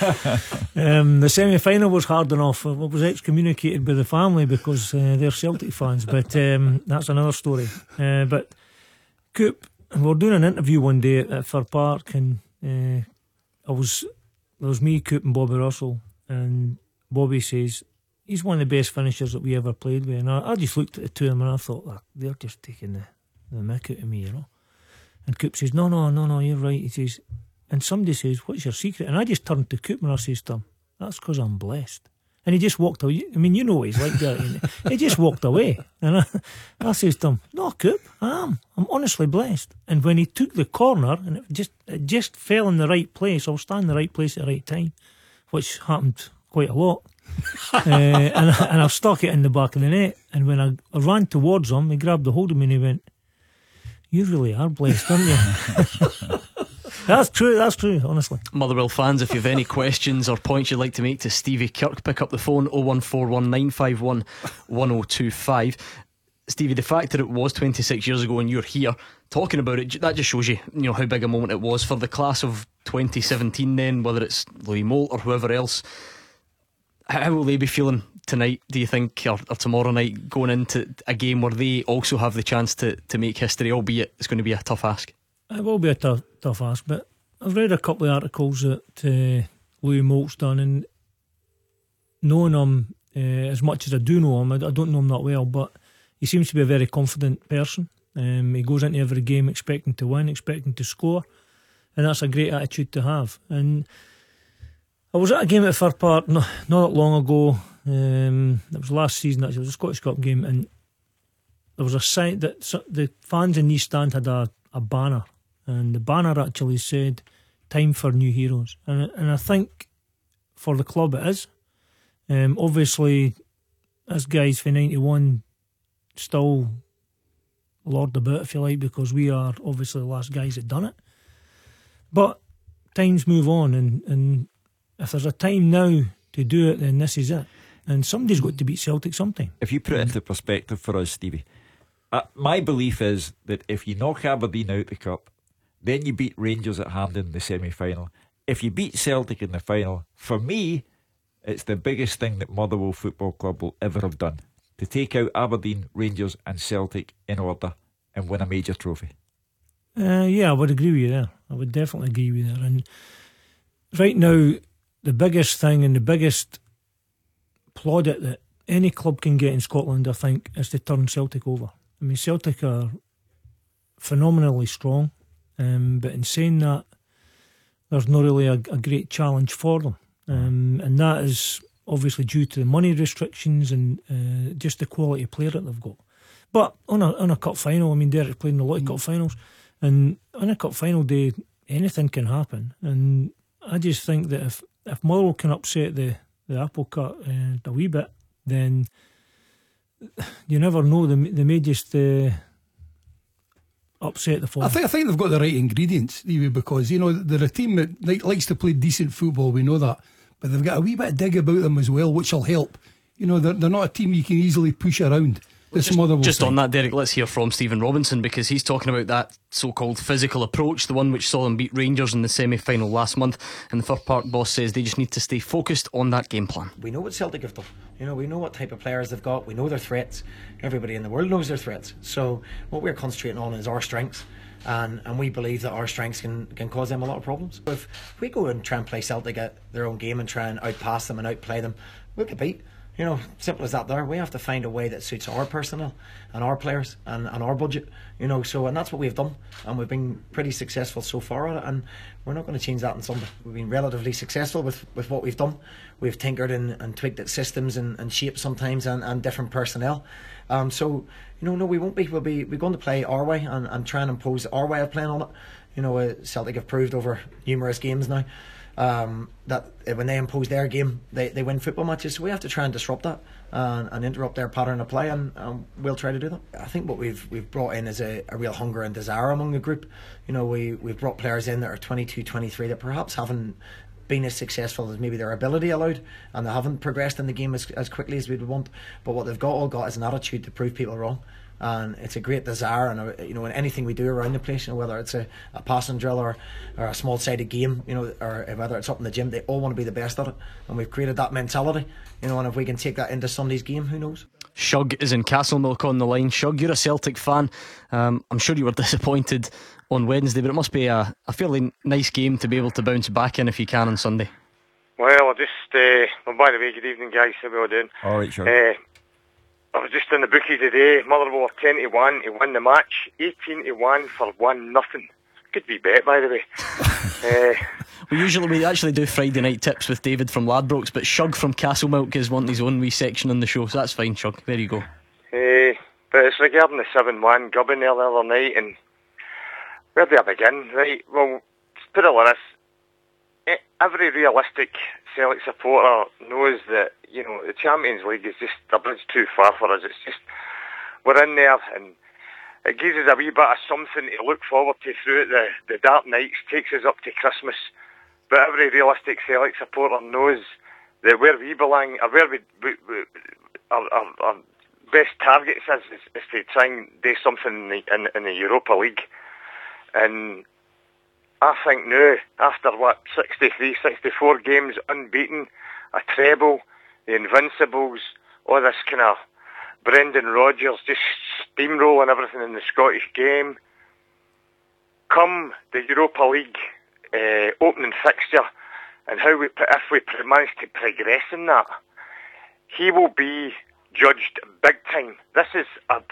the semi-final was hard enough. I was excommunicated by the family because they're Celtic fans, but that's another story. But Coop, we were doing an interview one day at Fir Park, and there was me, Coop and Bobby Russell, and Bobby says he's one of the best finishers that we ever played with, and I just looked at the two of them and I thought, they're just taking the mick out of me, And Coop says, no, you're right. He says, and somebody says, what's your secret? And I just turned to Coop and I says to him, that's because I'm blessed. And he just walked away. I mean, you know what he's like that. He just walked away. And I says to him, no, Coop, I'm honestly blessed. And when he took the corner, and it just fell in the right place, I was standing in the right place at the right time, which happened quite a lot. and I stuck it in the back of the net. And when I ran towards him, he grabbed the hold of me and he went, you really are blessed, aren't you? That's true, honestly. Motherwell fans, if you have any questions or points you'd like to make to Stevie Kirk, pick up the phone 0141 951 1025. Stevie, the fact that it was 26 years ago and you're here talking about it, that just shows you how big a moment it was for the class of 2017 then, whether it's Louis Moult or whoever else. How will they be feeling tonight, do you think, or tomorrow night, going into a game where they also have the chance to make history, albeit it's going to be a tough ask? It will be a tough ask, but I've read a couple of articles that Louis Moult's done, and knowing him as much as I do know him, I don't know him that well, but he seems to be a very confident person. He goes into every game expecting to win, expecting to score, and that's a great attitude to have. And I was at a game at Fir Park not that long ago. It was last season, actually. It was a Scottish Cup game, and there was a sign that the fans in East Stand had a banner, and the banner actually said "Time for New Heroes," and I think for the club it is. Obviously, as guys for 91 still lord about, if you like, because we are obviously the last guys that done it. But times move on, and if there's a time now to do it, then this is it. And somebody's got to beat Celtic sometime. If you put it into perspective for us, Stevie, my belief is that if you knock Aberdeen out the cup, then you beat Rangers at Hampden in the semi-final. If you beat Celtic in the final, for me, it's the biggest thing that Motherwell Football Club will ever have done, to take out Aberdeen, Rangers and Celtic in order and win a major trophy. Yeah, I would agree with you there. I would definitely agree with you there. And right now, the biggest thing and the biggest plaudit that any club can get in Scotland, I think, is to turn Celtic over. I mean, Celtic are phenomenally strong, but in saying that, there's not really a great challenge for them, and that is obviously due to the money restrictions and just the quality of player that they've got. But on a cup final, I mean, Derek played in a lot of cup finals, and on a cup final day, anything can happen. And I just think that if Motherwell can upset the apple cart a wee bit, then you never know. They may just upset the form. I think they've got the right ingredients, because they're a team that likes to play decent football. We know that, but they've got a wee bit of dig about them as well, which will help. They're not a team you can easily push around. Just on that, Derek, let's hear from Stephen Robinson, because he's talking about that so-called physical approach, the one which saw them beat Rangers in the semi-final last month. And the Fir Park boss says they just need to stay focused on that game plan. We know what Celtic have done. We know what type of players they've got. We know their threats. Everybody in the world knows their threats. So what we're concentrating on is our strengths, and we believe that our strengths can cause them a lot of problems. If we go and try and play Celtic at their own game and try and outpass them and outplay them, we'll get beat. Simple as that there. We have to find a way that suits our personnel and our players and our budget, and that's what we've done, and we've been pretty successful so far at it, and we're not going to change that on Sunday. We've been relatively successful with what we've done. We've tinkered and tweaked at systems and shapes sometimes and different personnel. No, we won't be. We're going to play our way and try and impose our way of playing on it. Celtic have proved over numerous games now that when they impose their game, they win football matches. So we have to try and disrupt that and interrupt their pattern of play, and we'll try to do that. I think what we've brought in is a real hunger and desire among the group. We've brought players in that are 22, 23 that perhaps haven't been as successful as maybe their ability allowed, and they haven't progressed in the game as quickly as we'd want. But what they've all got is an attitude to prove people wrong. And it's a great desire, and in anything we do around the place, whether it's a passing drill or a small-sided game, or whether it's up in the gym, they all want to be the best at it, and we've created that mentality, and if we can take that into Sunday's game, who knows. Shug is in Castlemilk on the line. Shug, you're a Celtic fan. I'm sure you were disappointed on Wednesday, but it must be a fairly nice game to be able to bounce back in if you can on Sunday. Well, by the way, good evening, guys. How are we all doing? All right, Shug. I was just in the bookie today. Motherwell 10-1 to win the match, 18-1 for 1-0. Could be bet, by the way. We actually do Friday night tips with David from Ladbrokes, but Shug from Castlemilk is wanting his own wee section on the show, so that's fine, Shug. There you go. But it's regarding the 7-1 gubbing there the other night, and where do I begin? Right, well, just put it like this. Every realistic Celtic supporter knows that the Champions League is just a bridge too far for us. It's just, we're in there, and it gives us a wee bit of something to look forward to throughout the dark nights, takes us up to Christmas. But every realistic Celtic supporter knows that where we belong, or where our best targets is to try and do something in the Europa League. And I think now, after 63, 64 games unbeaten, a treble, the Invincibles, all this kind of Brendan Rodgers just steamrolling everything in the Scottish game, come the Europa League opening fixture, and if we manage to progress in that, he will be judged big time. This is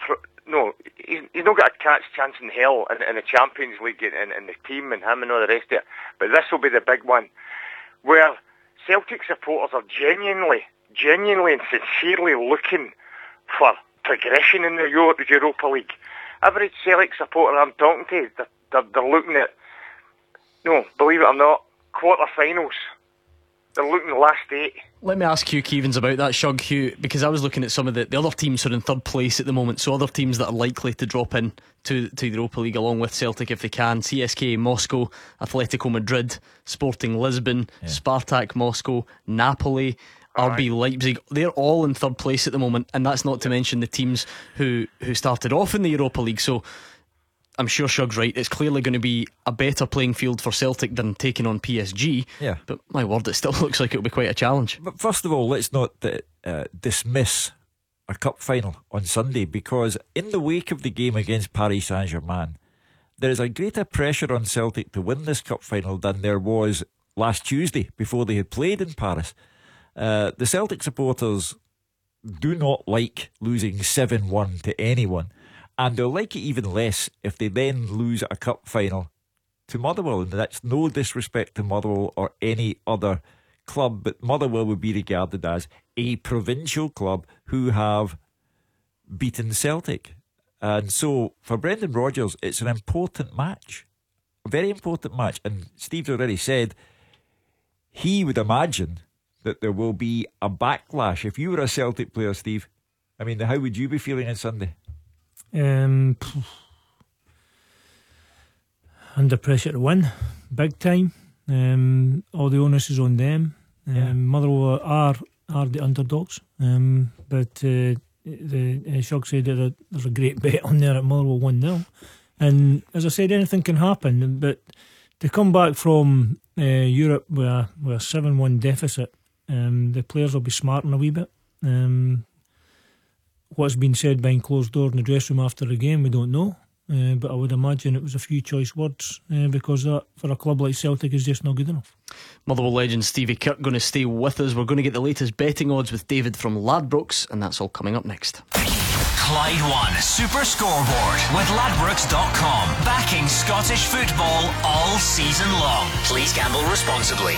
he's not got a catch chance in hell in the Champions League and the team and him and all the rest of it. But this will be the big one, where Celtic supporters are genuinely and sincerely looking for progression in the Europa League. Every Celtic supporter I'm talking to, they're looking at, believe it or not, quarter-finals. They're looking at last 8. Let me ask Hugh Keevins about that, Shug, Hugh, because I was looking at some of the other teams who are in third place at the moment, so other teams that are likely to drop in to the Europa League along with Celtic if they can: CSKA Moscow, Atletico Madrid, Sporting Lisbon, Spartak Moscow, Napoli, RB Leipzig. They're all in third place at the moment, and that's not to mention the teams who started off in the Europa League. So I'm sure Shug's right. It's clearly going to be a better playing field for Celtic than taking on PSG. Yeah. But my word, it still looks like it'll be quite a challenge. But first of all, let's not dismiss a cup final on Sunday, because in the wake of the game against Paris Saint-Germain, there is a greater pressure on Celtic to win this cup final than there was last Tuesday before they had played in Paris. The Celtic supporters, do not like losing 7-1 to anyone, and they'll like it even less if they then lose a cup final to Motherwell. And that's no disrespect to Motherwell or any other club, but Motherwell would be regarded as a provincial club who have beaten Celtic. And so for Brendan Rodgers, it's an important match, a very important match. And Steve's already said he would imagine that there will be a backlash. If you were a Celtic player, Steve, I mean, how would you be feeling on Sunday? Under pressure to win, big time. All the onus is on them. Motherwell are the underdogs, but the Shug said that there's a great bet on there at Motherwell 1-0, and as I said, anything can happen. But to come back from Europe with a 7-1 deficit, the players will be smarting a wee bit. What's been said behind closed doors in the dressing room after the game, we don't know. But I would imagine it was a few choice words, because that for a club like Celtic is just not good enough. Motherwell legend Stevie Kirk going to stay with us. We're going to get the latest betting odds with David from Ladbrokes, and that's all coming up next. Clyde One Super Scoreboard with Ladbrokes.com, backing Scottish football all season long. Please gamble responsibly.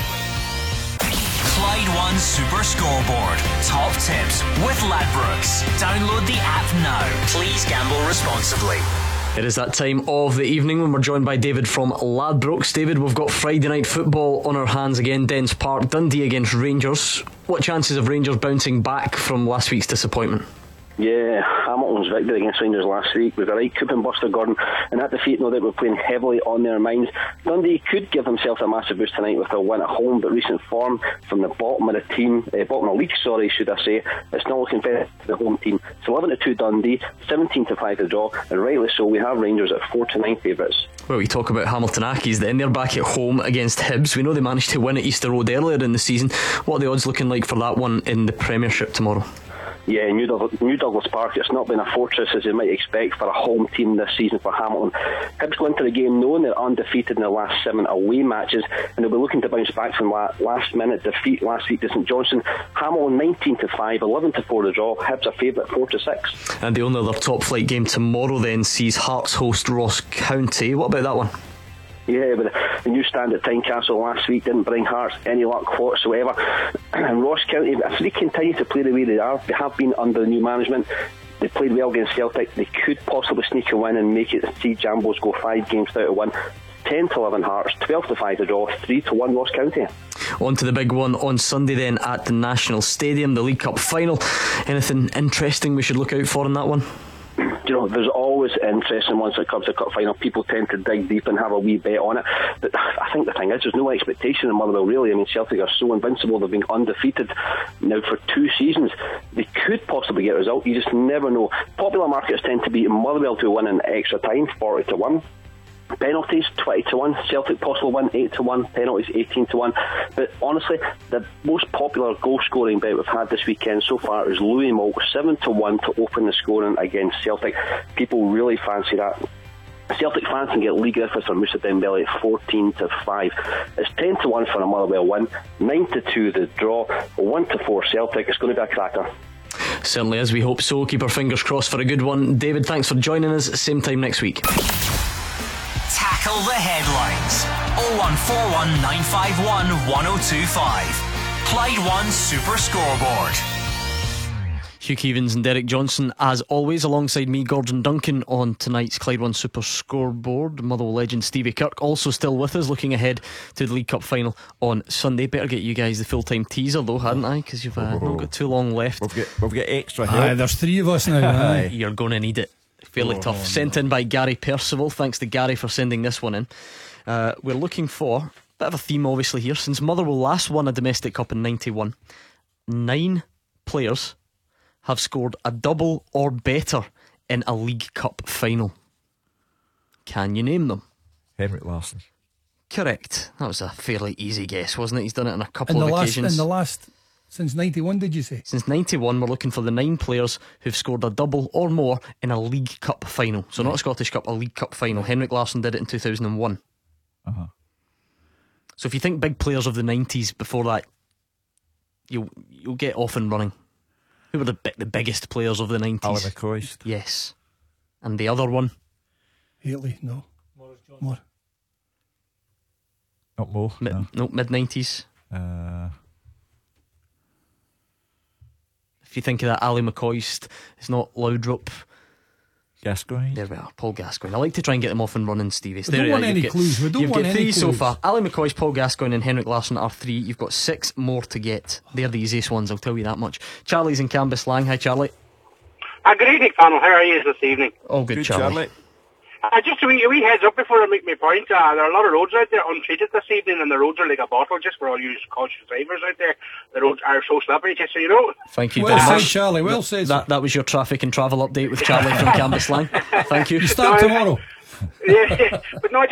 Clyde One Super Scoreboard. Top tips with Ladbrokes. Download the app now. Please gamble responsibly. It is that time of the evening when we're joined by David from Ladbrokes. David, we've got Friday night football on our hands again. Dens Park, Dundee against Rangers. What chances of Rangers bouncing back from last week's disappointment? Yeah, Hamilton's victory against Rangers last week was a right coup in Buster Gordon, and that defeat, no doubt, were playing heavily on their minds. Dundee could give themselves a massive boost tonight with a win at home, but recent form from the bottom of the team, bottom of the league, should I say, it's not looking fair to the home team. It's 11-2 Dundee, 17-5 the draw, and rightly so, we have Rangers at 4-9 favourites. Well, we talk about Hamilton Accies then. They're back at home against Hibs. We know they managed to win at Easter Road earlier in the season. What are the odds looking like for that one in the Premiership tomorrow? Yeah, New Douglas Park, it's not been a fortress as you might expect for a home team this season for Hamilton. Hibs go into the game knowing they're undefeated in their last 7 away matches, and they'll be looking to bounce back from last minute defeat last week to St Johnstone. Hamilton 19-5, 11-4 the draw. Hibs a favourite 4-6. And the only other top flight game tomorrow then sees Hearts host Ross County. What about that one? Yeah, but the new stand at Tynecastle last week didn't bring Hearts any luck whatsoever. And Ross County, if they continue to play the way they are, they have been under the new management. They played well against Celtic. They could possibly sneak a win and make it see Jambos go 5 games without a win. 10-11 Hearts, 12-5 the draw, 3-1 Ross County. On to the big one on Sunday then at the National Stadium, the League Cup final. Anything interesting we should look out for in that one? You know, there's always interest once it comes to cup final. People tend to dig deep and have a wee bet on it. But I think the thing is, there's no expectation in Motherwell really. I mean, Celtic are so invincible. They've been undefeated now for 2 seasons. They could possibly get a result. You just never know. Popular markets tend to be Motherwell to win in extra time, 40-1. Penalties 20-1, Celtic possible win 8-1, penalties 18-1. But honestly, the most popular goal scoring bet we've had this weekend so far is Louis Moult 7-1 to open the scoring against Celtic. People really fancy that. Celtic fans can get Lee Griffiths or Moussa Dembele at 14-5. It's 10-1 for a Motherwell win, 9-2 the draw, 1-4 Celtic. It's going to be a cracker. Certainly is, we hope so. Keep our fingers crossed for a good one. David, thanks for joining us. Same time next week. Tackle the headlines. 0141 951 1025. Clyde One Super Scoreboard. Hugh Keevins and Derek Johnson, as always, alongside me, Gordon Duncan, on tonight's Clyde One Super Scoreboard. Motherwell legend Stevie Kirk also still with us, looking ahead to the League Cup final on Sunday. Better get you guys the full-time teaser though, hadn't I? Because you've not got too long left. We've got extra help. There's 3 of us now. You're going to need it. Fairly tough. Sent in by Gary Percival. Thanks to Gary for sending this one in. We're looking for a bit of a theme obviously here. Since Motherwell last won a domestic cup in 91, 9 players have scored a double or better in a League Cup final. Can you name them? Henrik Larsson. Correct. That was a fairly easy guess, wasn't it? He's done it on a couple of occasions. Since 91, did you say? Since 91, we're looking for the 9 players who've scored a double or more in a League Cup final. So not a Scottish Cup, a League Cup final. Henrik Larsson did it in 2001. So if you think big players of the 90s before that, you'll get off and running. Who were the biggest players of the 90s? Alan McCoist. Yes. And the other one? Haley, no. More. Not Mo. No, mid-90s. If you think of that, Ali McCoist, it's not Laudrup. Gascoigne. There we are, Paul Gascoigne. I like to try and get them off and running, Stevie. We don't want any clues. We don't You've want got any 3 so clues. far. Ali McCoist, Paul Gascoigne and Henrik Larsson are 3. You've got 6 more to get. They're the easiest ones, I'll tell you that much. Charlie's in Cambuslang. Hi, Charlie. Good evening, panel. How are you this evening? Oh, good, Charlie. Just a wee heads up before I make my point. There are a lot of roads out there untreated this evening, and the roads are like a bottle, just for all you cautious drivers out there. The roads are so slippery, just so you know. Thank you Well very said, much. Charlie, well said. That was your traffic and travel update with Charlie from Cambuslang. Thank you. You start tomorrow. Yeah, but no,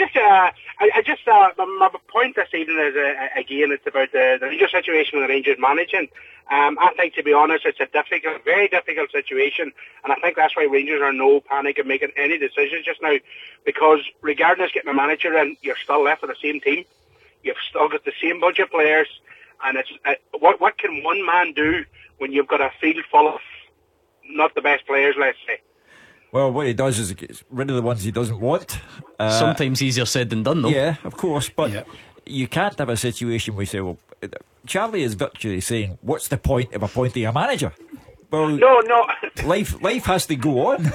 my point this evening is again, it's about the Rangers situation with the Rangers managing. I think, to be honest, it's a very difficult situation, and I think that's why Rangers are no panic in making any decisions just now, because regardless getting a manager in, you're still left with the same team. You've still got the same bunch of players, and it's what can one man do when you've got a field full of not the best players, let's say. Well, what he does is he gets rid of the ones he doesn't want. Sometimes easier said than done, though. Yeah, of course, but you can't have a situation where you say, well, Charlie is virtually saying, what's the point of appointing a manager? Well, no. life has to go on.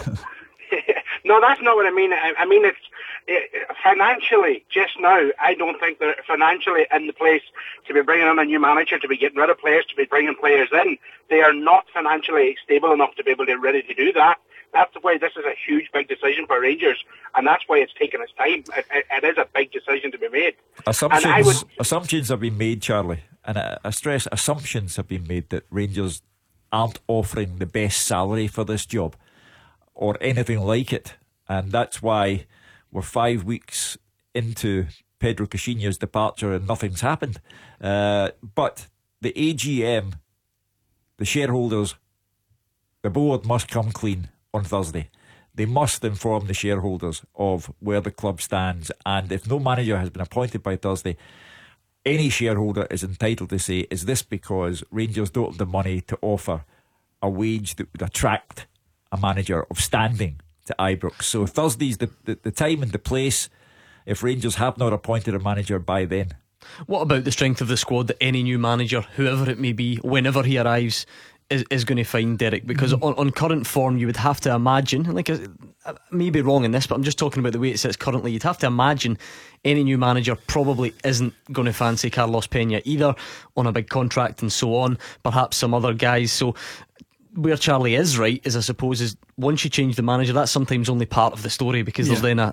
No, that's not what I mean. I mean, it's financially, just now, I don't think they're financially in the place to be bringing in a new manager, to be getting rid of players, to be bringing players in. They are not financially stable enough to be able to ready to do that. That's why this is a huge, big decision for Rangers, and that's why it's taken its time. It is a big decision to be made. Assumptions have been made, Charlie, and I stress assumptions have been made that Rangers aren't offering the best salary for this job or anything like it, and that's why we're 5 weeks into Pedro Caixinha's departure and nothing's happened. But the AGM, the shareholders, the board must come clean on Thursday. They must inform the shareholders of where the club stands, and if no manager has been appointed by Thursday, any shareholder is entitled to say, is this because Rangers don't have the money to offer a wage that would attract a manager of standing to Ibrox? So Thursday's the time and the place if Rangers have not appointed a manager by then. What about the strength of the squad that any new manager, whoever it may be, whenever he arrives, is going to find, Derek? Because on current form, you would have to imagine, like I may be wrong in this, but I'm just talking about the way it sits currently, you'd have to imagine any new manager probably isn't going to fancy Carlos Peña either, on a big contract and so on, perhaps some other guys. So where Charlie is right is, I suppose, is once you change the manager, that's sometimes only part of the story, because there's then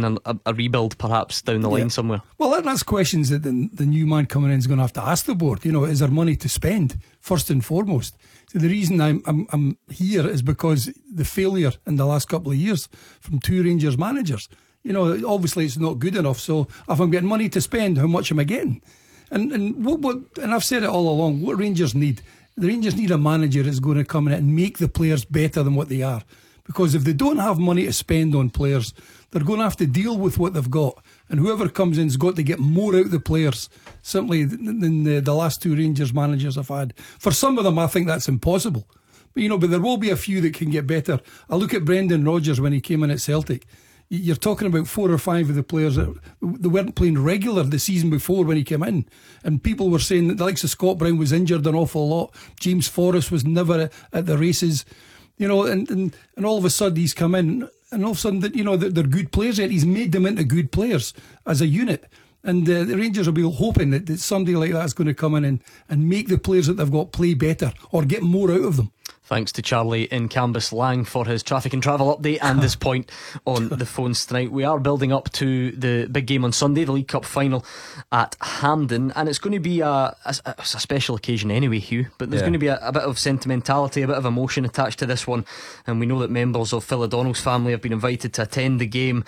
a rebuild perhaps down the line somewhere. Well, that's questions that the new man coming in is going to have to ask the board. You know, is there money to spend first and foremost? So the reason I'm here is because the failure in the last couple of years from 2 Rangers managers. You know, obviously it's not good enough. So if I'm getting money to spend, how much am I getting? And what and I've said it all along. What Rangers need. The Rangers need a manager that's going to come in and make the players better than what they are. Because if they don't have money to spend on players, they're going to have to deal with what they've got. And whoever comes in has got to get more out of the players, simply, than the last 2 Rangers managers have had. For some of them, I think that's impossible. But there will be a few that can get better. I look at Brendan Rodgers when he came in at Celtic. You're talking about 4 or 5 of the players that they weren't playing regular the season before when he came in, and people were saying that the likes of Scott Brown was injured an awful lot. James Forrest was never at the races, and all of a sudden he's come in, and all of a sudden they're good players, yet he's made them into good players as a unit. And the Rangers will be hoping that somebody like that's going to come in and make the players that they've got play better or get more out of them. Thanks to Charlie in Cambuslang for his traffic and travel update and this point on the phones tonight. We are building up to the big game on Sunday, the League Cup final at Hampden, and it's going to be a special occasion anyway, Hugh, but there's going to be a bit of sentimentality, a bit of emotion attached to this one, and we know that members of Phil O'Donnell's family have been invited to attend the game.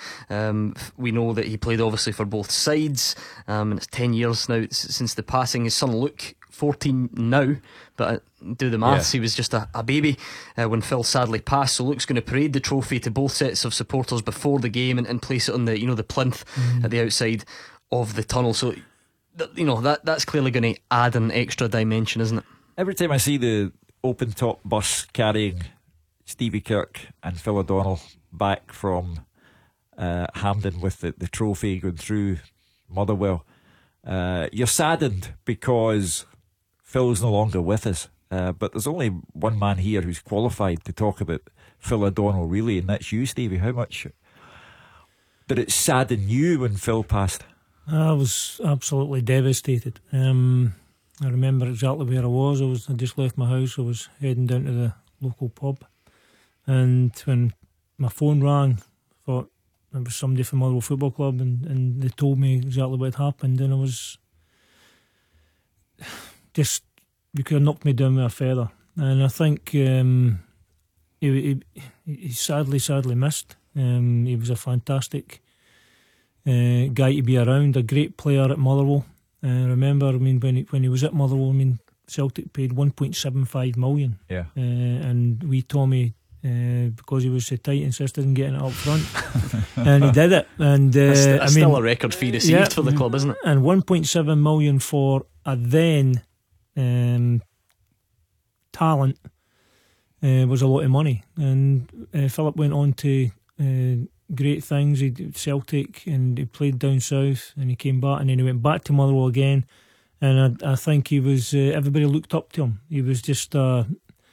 We know that he played obviously for both sides, and it's 10 years now since the passing. His son Luke, 14 now, but do the maths, he was just a baby when Phil sadly passed. So Luke's going to parade the trophy to both sets of supporters before the game and place it on the plinth at the outside of the tunnel. So that's clearly going to add an extra dimension, isn't it? Every time I see the open-top bus carrying Stevie Kirk and Phil O'Donnell back from Hampden with the trophy going through Motherwell. You're saddened because Phil's no longer with us, but there's only one man here who's qualified to talk about Phil O'Donnell, really, and that's you, Stevie. How much did it sadden you when Phil passed? I was absolutely devastated. I remember exactly where I was. I just left my house. I was heading down to the local pub, and when my phone rang, I thought it was somebody from Motherwell Football Club, and they told me exactly what had happened, and I was just, you could have knocked me down with a feather. And I think he sadly missed. He was a fantastic guy to be around, a great player at Motherwell. Remember, when he was at Motherwell, Celtic paid 1.75 million. Yeah. And Tommy, because he was so tight, insisted on getting it up front, and he did it. And that's still a record fee received for the club, isn't it? And 1.7 million for a then talent was a lot of money. And Philip went on to great things. He did Celtic, and he played down south, and he came back, and then he went back to Motherwell again. And I think he was everybody looked up to him. He was just a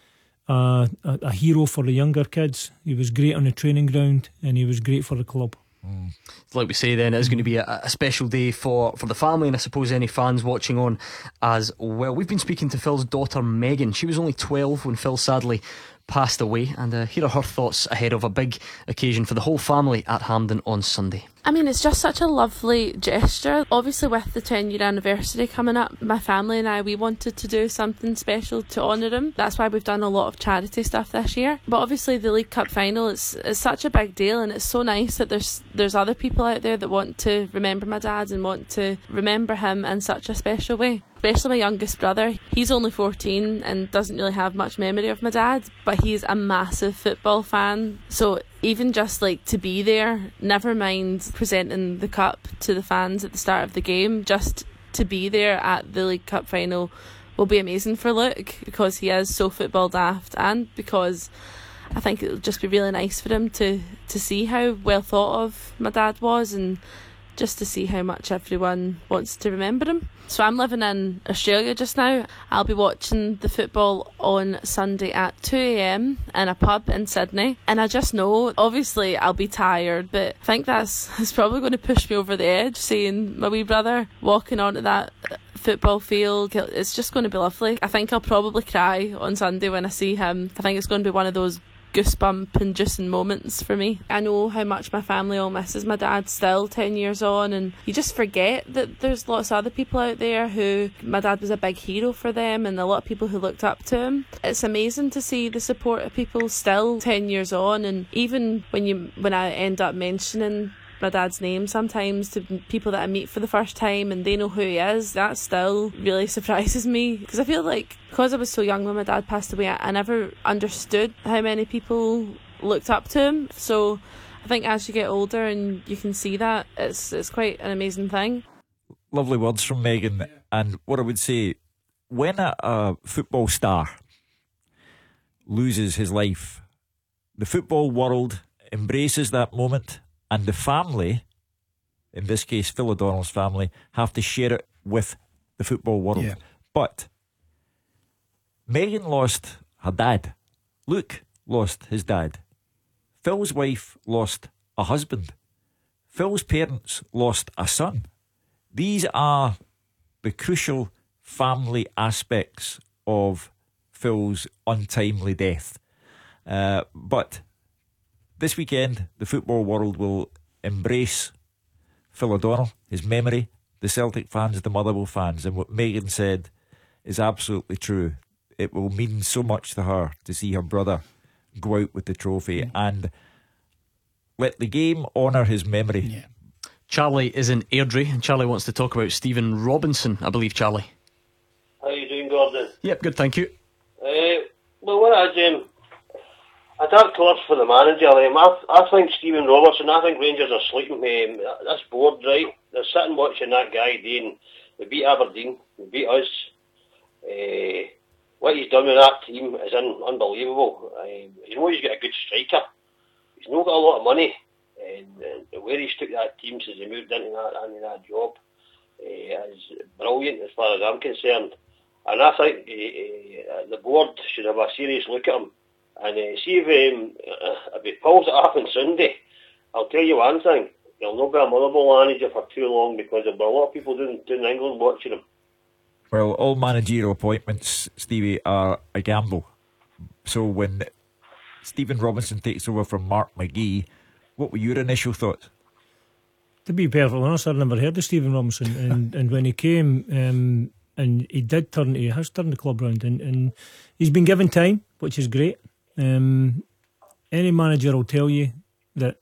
hero for the younger kids. He was great on the training ground, and he was great for the club. Like we say, then it is going to be a special day for the family, and I suppose any fans watching on as well. We've been speaking to Phil's daughter Megan. She was only 12 when Phil sadly passed away, and here are her thoughts ahead of a big occasion for the whole family at Hampden on Sunday. It's just such a lovely gesture. Obviously, with the 10-year anniversary coming up, my family and I, we wanted to do something special to honour him. That's why we've done a lot of charity stuff this year. But obviously the League Cup final is such a big deal, and it's so nice that there's other people out there that want to remember my dad and want to remember him in such a special way. Especially my youngest brother. He's only 14 and doesn't really have much memory of my dad, but he's a massive football fan. So even just to be there, never mind presenting the cup to the fans at the start of the game, just to be there at the League Cup final will be amazing for Luke, because he is so football daft, and because I think it'll just be really nice for him to see how well thought of my dad was, and just to see how much everyone wants to remember him. So I'm living in Australia just now. I'll be watching the football on Sunday at 2 a.m. in a pub in Sydney. And I just know, obviously I'll be tired, but I think that's probably going to push me over the edge, seeing my wee brother walking onto that football field. It's just going to be lovely. I think I'll probably cry on Sunday when I see him. I think it's going to be one of those goosebump-inducing moments for me. I know how much my family all misses my dad still 10 years on, and you just forget that there's lots of other people out there who my dad was a big hero for them, and a lot of people who looked up to him. It's amazing to see the support of people still 10 years on, and even when I end up mentioning my dad's name sometimes to people that I meet for the first time and they know who he is, that still really surprises me, because I feel like, because I was so young when my dad passed away, I never understood how many people looked up to him. So I think as you get older and you can see that, it's quite an amazing thing. Lovely words from Megan. And what I would say, when a football star loses his life, the football world embraces that moment, and the family, in this case Phil O'Donnell's family, have to share it with the football world. Yeah. But Megan lost her dad. Luke lost his dad. Phil's wife lost a husband. Phil's parents lost a son. These are the crucial family aspects of Phil's untimely death. But this weekend, the football world will embrace Phil O'Donnell, his memory, the Celtic fans, the Motherwell fans, and what Megan said is absolutely true. It will mean so much to her to see her brother go out with the trophy and let the game honour his memory. Yeah. Charlie is in Airdrie, and Charlie wants to talk about Stephen Robinson, I believe, Charlie. How are you doing, Gordon? Yep, good, thank you. Well, what a dark horse for the manager. I think Stephen Robertson, I think Rangers are sleeping. That's bored, right? They're sitting watching that guy doing. They beat Aberdeen, they beat us. what he's done with that team is unbelievable. He's got a good striker. He's not got a lot of money, and the way he's took that team since he moved into that job is brilliant as far as I'm concerned. And I think the board should have a serious look at him. And see if he pulls it up on Sunday, I'll tell you one thing, he'll not be a Motherwell manager for too long, because there'll be a lot of people down in England watching him. Well, all managerial appointments, Stevie, are a gamble. So when Stephen Robinson takes over from Mark McGee, what were your initial thoughts? To be perfectly honest, I'd never heard of Stephen Robinson, and when he came, and he has turned the club round, and he's been given time, which is great. Any manager will tell you that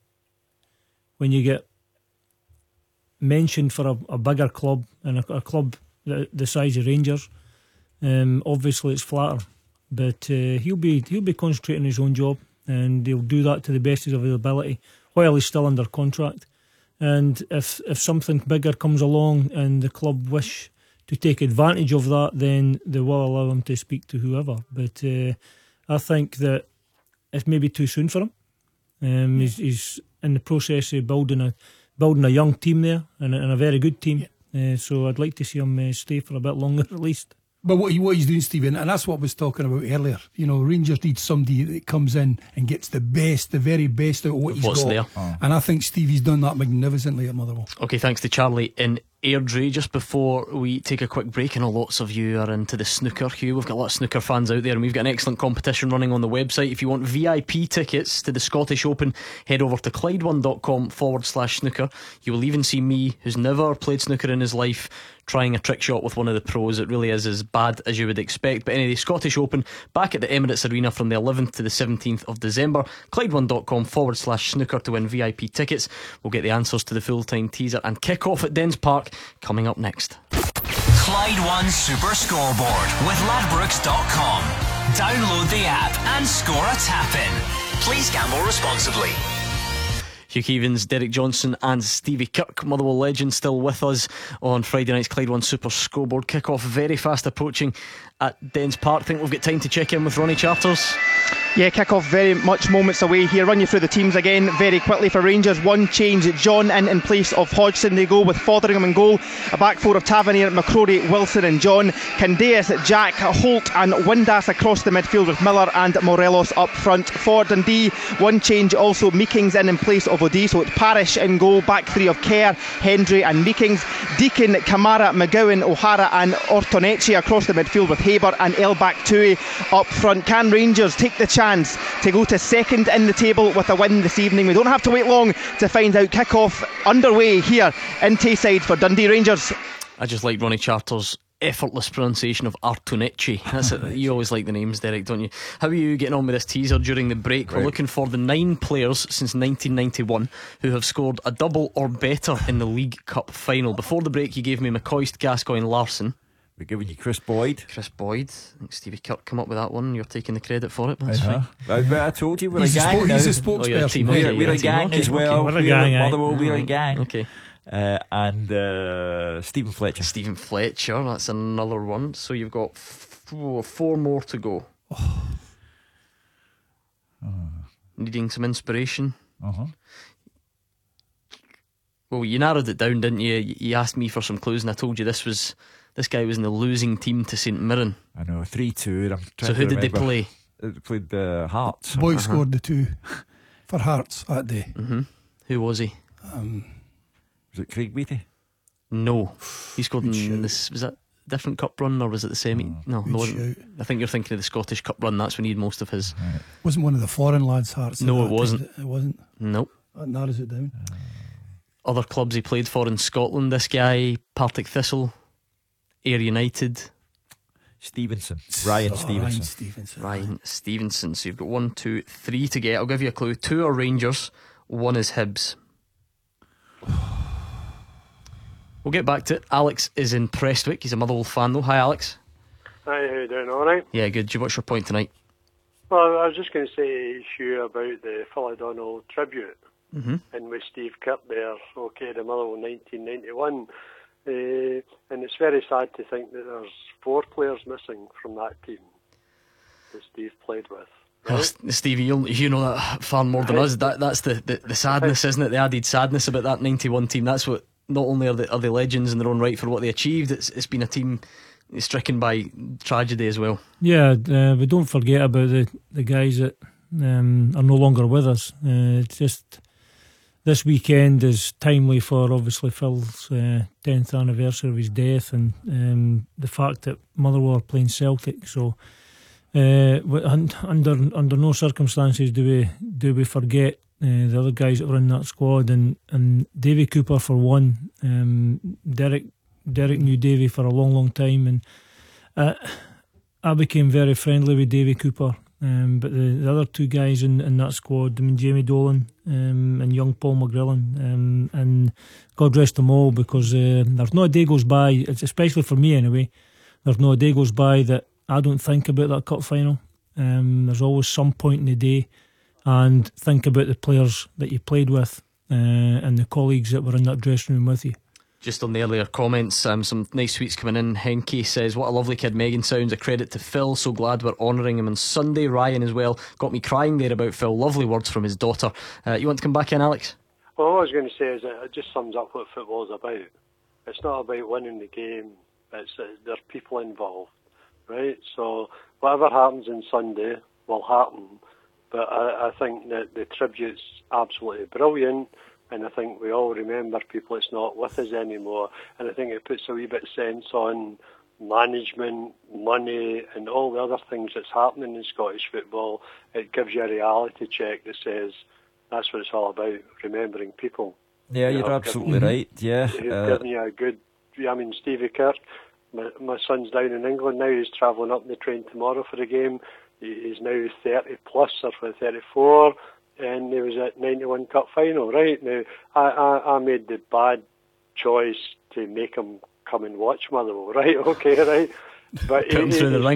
when you get mentioned for a bigger club, and a club the size of Rangers, obviously it's flatter, but he'll be concentrating on his own job, and he'll do that to the best of his ability while he's still under contract. And if something bigger comes along and the club wish to take advantage of that, then they will allow him to speak to whoever. But I think that it's maybe too soon for him. He's in the process of building a young team there, and a very good team. So I'd like to see him stay for a bit longer at least. But what he's doing, Stephen, and that's what I was talking about earlier. You know, Rangers need somebody that comes in and gets the very best out of what he's got. There. And I think Stevie's done that magnificently at Motherwell. Okay, thanks to Charlie in Airdrie. Just before we take a quick break, I know lots of you are into the snooker, Hugh. We've got a lot of snooker fans out there, and we've got an excellent competition running on the website. If you want VIP tickets to the Scottish Open, head over to Clyde1.com/snooker. You will even see me, who's never played snooker in his life, trying a trick shot with one of the pros. It really is as bad as you would expect. But anyway, Scottish Open back at the Emirates Arena from the 11th to the 17th of December. Clyde1.com/snooker to win VIP tickets. We'll get the answers to the full-time teaser and kick off at Dens Park coming up next. Clyde One Super Scoreboard with Ladbrokes.com. Download the app and score a tap-in. Please gamble responsibly. Hugh Keevins, Derek Johnson and Stevie Kirk, Motherwell legend, still with us on Friday night's Clyde One Super Scoreboard. Kick-off very fast approaching at Dens Park. Think we've got time to check in with Ronnie Charters? Yeah, kick-off very much moments away here. Run you through the teams again very quickly for Rangers. One change, John in place of Hodgson. They go with Fotheringham in goal. A back four of Tavernier, McCrory, Wilson and John. Candeas, Jack, Holt and Windass across the midfield with Miller and Morelos up front. For Dundee, one change also, Meekings in place of O'Dea. So it's Parish in goal. Back three of Kerr, Hendry and Meekings. Deacon, Kamara, McGowan, O'Hara and Ortonecci across the midfield with Haber and Elbak Tui up front. Can Rangers take the chance to go to second in the table with a win this evening? We don't have to wait long to find out. Kick-off underway here in Tayside for Dundee Rangers. I just like Ronnie Charters' effortless pronunciation of Ortonecci. That's it. You always like the names, Derek, don't you? How are you getting on with this teaser during the break? We're looking for the 9 players since 1991 who have scored a double or better in the League Cup final. Before the break you gave me McCoist, Gascoigne, Larson. We're giving you Chris Boyd. I think Stevie Kirk come up with that one. You're taking the credit for it, but that's fine. I told you we're a gang. He's a spokesperson. We're a gang as well. We're a gang. Motherwell, we're a gang. Okay. And Stephen Fletcher. Stephen Fletcher, that's another one. So you've got 4 more to go. Needing some inspiration. Well, you narrowed it down, didn't you? You asked me for some clues, and I told you this guy was in the losing team to St Mirren. I know, 3-2. So who did they play? They played Hearts. Boyd scored the 2 for Hearts that day. Who was he? Was it Craig Beattie? No, he scored in this. Was that a different cup run, or was it the semi? No, I think you're thinking of the Scottish Cup run. That's when he had most of his. Wasn't one of the foreign lads' Hearts? No, it wasn't. It wasn't. Nope. That narrows it down. Other clubs he played for in Scotland. This guy, Partick Thistle, Ayr United. Ryan Stevenson. Ryan Stevenson. So you've got 1, 2, 3 to get. I'll give you a clue. 2 are Rangers, 1 is Hibs. We'll get back to it. Alex is in Prestwick. He's a Motherwell fan though. Hi Alex. Hi, how you doing? Alright? Yeah, good. What's your point tonight? Well, I was just going to say to you about the Phil O'Donnell tribute and with Steve Kirk there, the Motherwell 1991. And it's very sad to think that there's 4 players missing from that team. that Steve played with. Oh, Right? Stevie, you know that far more than us. That's the sadness, isn't it? The added sadness about that 91 team. That's what. Not only are they legends in their own right for what they achieved, it's been a team stricken by tragedy as well. Yeah, we don't forget about the guys that are no longer with us. It's just this weekend is timely for obviously Phil's 10th anniversary of his death, and the fact that Motherwell are playing Celtic. So under no circumstances do we forget the other guys that were in that squad, and Davy Cooper for one. Derek knew Davy for a long time, and I became very friendly with Davy Cooper. But the other two guys in that squad, I mean, Jamie Dolan and young Paul McGrillen, and God rest them all, because there's not a day goes by, especially for me anyway, there's not a day goes by that I don't think about that cup final. There's always some point in the day, and think about the players that you played with and the colleagues that were in that dressing room with you. Just on the earlier comments, some nice tweets coming in. Henke says, what a lovely kid Megan sounds, a credit to Phil, so glad we're honouring him on Sunday. Ryan as well, got me crying there about Phil, lovely words from his daughter. You want to come back in, Alex? Well, all I was going to say is that it just sums up what football is about. It's not about winning the game, there are people involved, right? So whatever happens on Sunday will happen, but I think that the tribute's absolutely brilliant, and I think we all remember people that's not with us anymore, and I think it puts a wee bit of sense on management, money, and all the other things that's happening in Scottish football. It gives you a reality check that says that's what it's all about, remembering people. Yeah, you're absolutely right. Yeah, He's giving you a good. I mean, Stevie Kirk. My son's down in England now. He's travelling up on the train tomorrow for the game. He's now 30 plus, or 34, and he was at 91 Cup final. Right now, I made the bad choice to make him come and watch Motherwell. Right, okay, right. But he's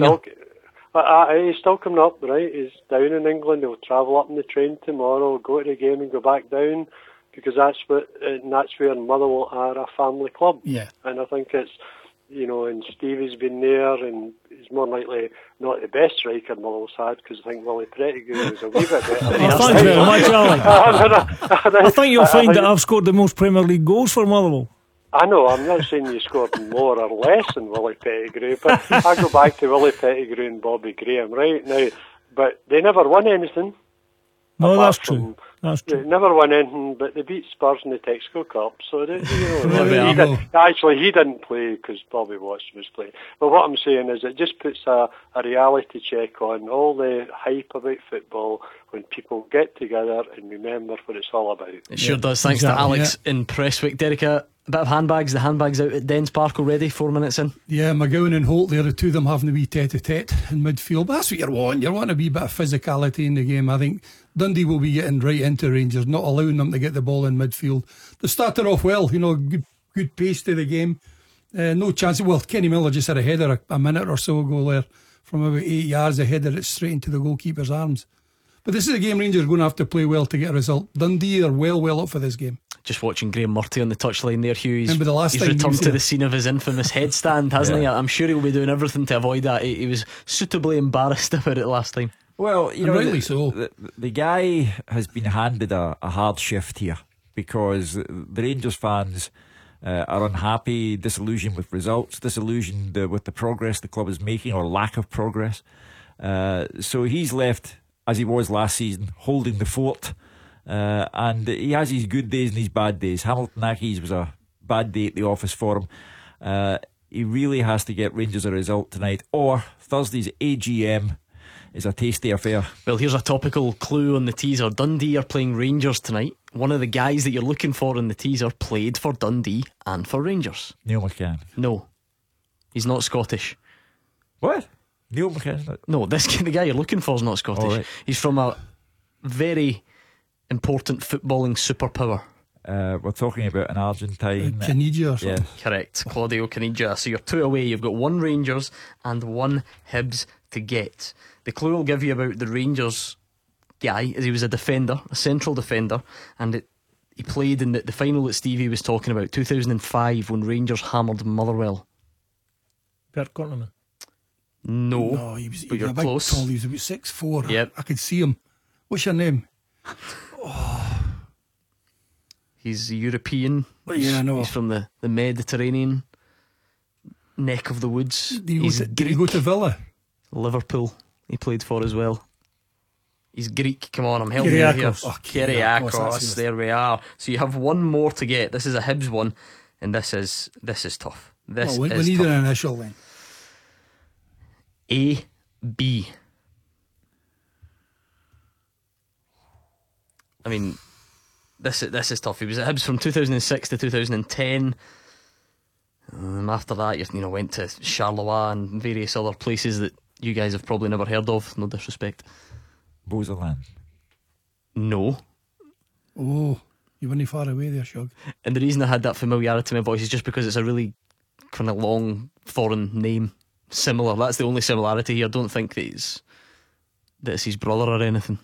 still coming up. Right, he's down in England. He'll travel up on the train tomorrow, go to the game, and go back down, because that's where Motherwell are a family club. Yeah, and I think it's. And Stevie's been there, and he's more likely not the best striker Motherwell's had, because I think Willie Pettigrew was a wee bit better. Thanks very much, Alan. I think you'll find that I've scored the most Premier League goals for Motherwell. I know, I'm not saying you scored more or less than Willie Pettigrew, but I go back to Willie Pettigrew and Bobby Graham right now, but they never won anything. No, that's true. That's true. They never won anything, but they beat Spurs in the Texaco Cup. So actually, he didn't play because Bobby Watson was playing. But what I'm saying is, it just puts a reality check on all the hype about football when people get together and remember what it's all about. It sure does. Thanks to Alex in Prestwick. Derek, a bit of handbags. The handbags out at Dens Park already. 4 minutes in. Yeah, McGowan and Holt there, the two of them having a wee tete-a-tete in midfield. But that's what you're wanting. You're wanting a wee bit of physicality in the game. I think Dundee will be getting right into Rangers, not allowing them to get the ball in midfield. They started off well, good pace to the game. No chance. Well, Kenny Miller just had a header a minute or so ago there from about 8 yards, a header it straight into the goalkeeper's arms. But this is a game Rangers are going to have to play well to get a result. Dundee are well up for this game. Just watching Graham Murty on the touchline there, Hugh. He's time returned to the scene of his infamous headstand, hasn't he? I'm sure he'll be doing everything to avoid that. He was suitably embarrassed about it last time. Well, rightly so. The guy has been handed a hard shift here, because the Rangers fans are unhappy, disillusioned with results, disillusioned with the progress the club is making, or lack of progress. So he's left, as he was last season, holding the fort. And he has his good days and his bad days. Hamilton Accies was a bad day at the office for him. He really has to get Rangers a result tonight, or Thursday's AGM is a tasty affair. Well, here's a topical clue on the teaser. Dundee are playing Rangers tonight. One of the guys that you're looking for in the teaser played for Dundee and for Rangers. Neil McCann. No, he's not Scottish. What? Neil McCann? No, the guy you're looking for is not Scottish. Right. He's from a very important footballing superpower. We're talking about an Argentine Caniggia or something. Yes. Correct, Claudio Caniggia. So you're 2 away. You've got 1 Rangers and 1 Hibs to get. The clue will give you about the Rangers guy is he was a defender, a central defender, and he played in the final that Stevie was talking about, 2005, when Rangers hammered Motherwell. Bert Korteman. No, he was but you're a big, close. tall. He was about 6'4". Yep. I could see him. What's your name? He's European. Yeah, I know. He's from the Mediterranean neck of the woods. Did he go to Villa? Liverpool he played for as well. He's Greek. Come on, I'm helping you here. Kyriakos. There we are. So you have one more to get. This is a Hibs one, and this is tough. We need tough. an initial then. A-B. I mean, this is tough. He was at Hibs from 2006 to 2010. After that, you went to Charleroi and various other places that you guys have probably never heard of. No disrespect. Bozeland. No. Oh, you weren't far away there, Shug. And the reason I had that familiarity in my voice is just because it's a really kind of long foreign name. Similar. That's the only similarity here. I don't think that it's his brother or anything.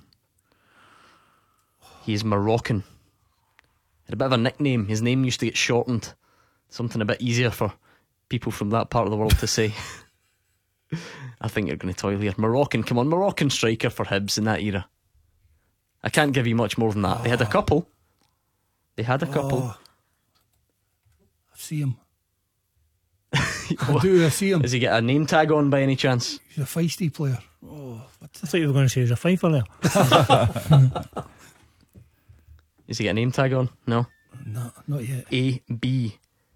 He is Moroccan. Had a bit of a nickname. His name used to get shortened. Something a bit easier for people from that part of the world to say. I think you're going to toil here. Moroccan, come on, Moroccan striker for Hibs in that era. I can't give you much more than that. They had a couple. I see him. I see him. Does he get a name tag on by any chance? He's a feisty player. I thought you were going to say he's a fifer there. Does he get a name tag on? No. No, not yet. A-B.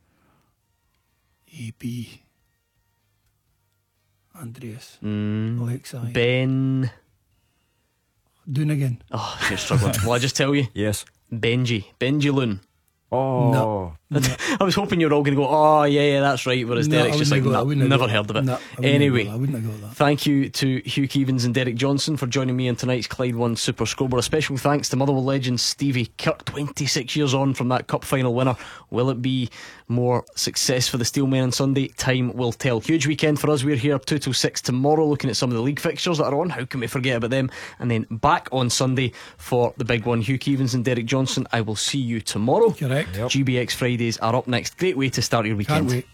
Andreas. Alexei. Ben. Donegan. Oh, you're struggling. Will I just tell you? Yes. Benji Loon. Oh. No. I was hoping you were all going to go, oh, yeah, that's right. Whereas Derek's just like, never heard of it. Anyway, I wouldn't have got that. Thank you to Hugh Keevins and Derek Johnson for joining me in tonight's Clyde One Super Scoreboard. A special thanks to Motherwell legend Stevie Kirk, 26 years on from that cup final winner. Will it be more success for the Steelmen on Sunday? Time will tell. Huge weekend for us. We're here 2 till 6 tomorrow looking at some of the league fixtures that are on. How can we forget about them? And then back on Sunday for the big one. Hugh Keevins and Derek Johnson, I will see you tomorrow. Correct. Yep. GBX Fridays are up next. Great way to start your weekend. Can't wait.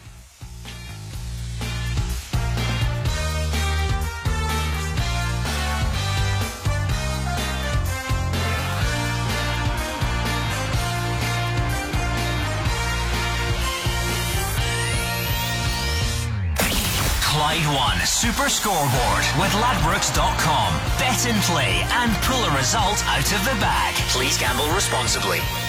Clyde One Super Scoreboard with Ladbrokes.com. Bet and play and pull a result out of the bag. Please gamble responsibly.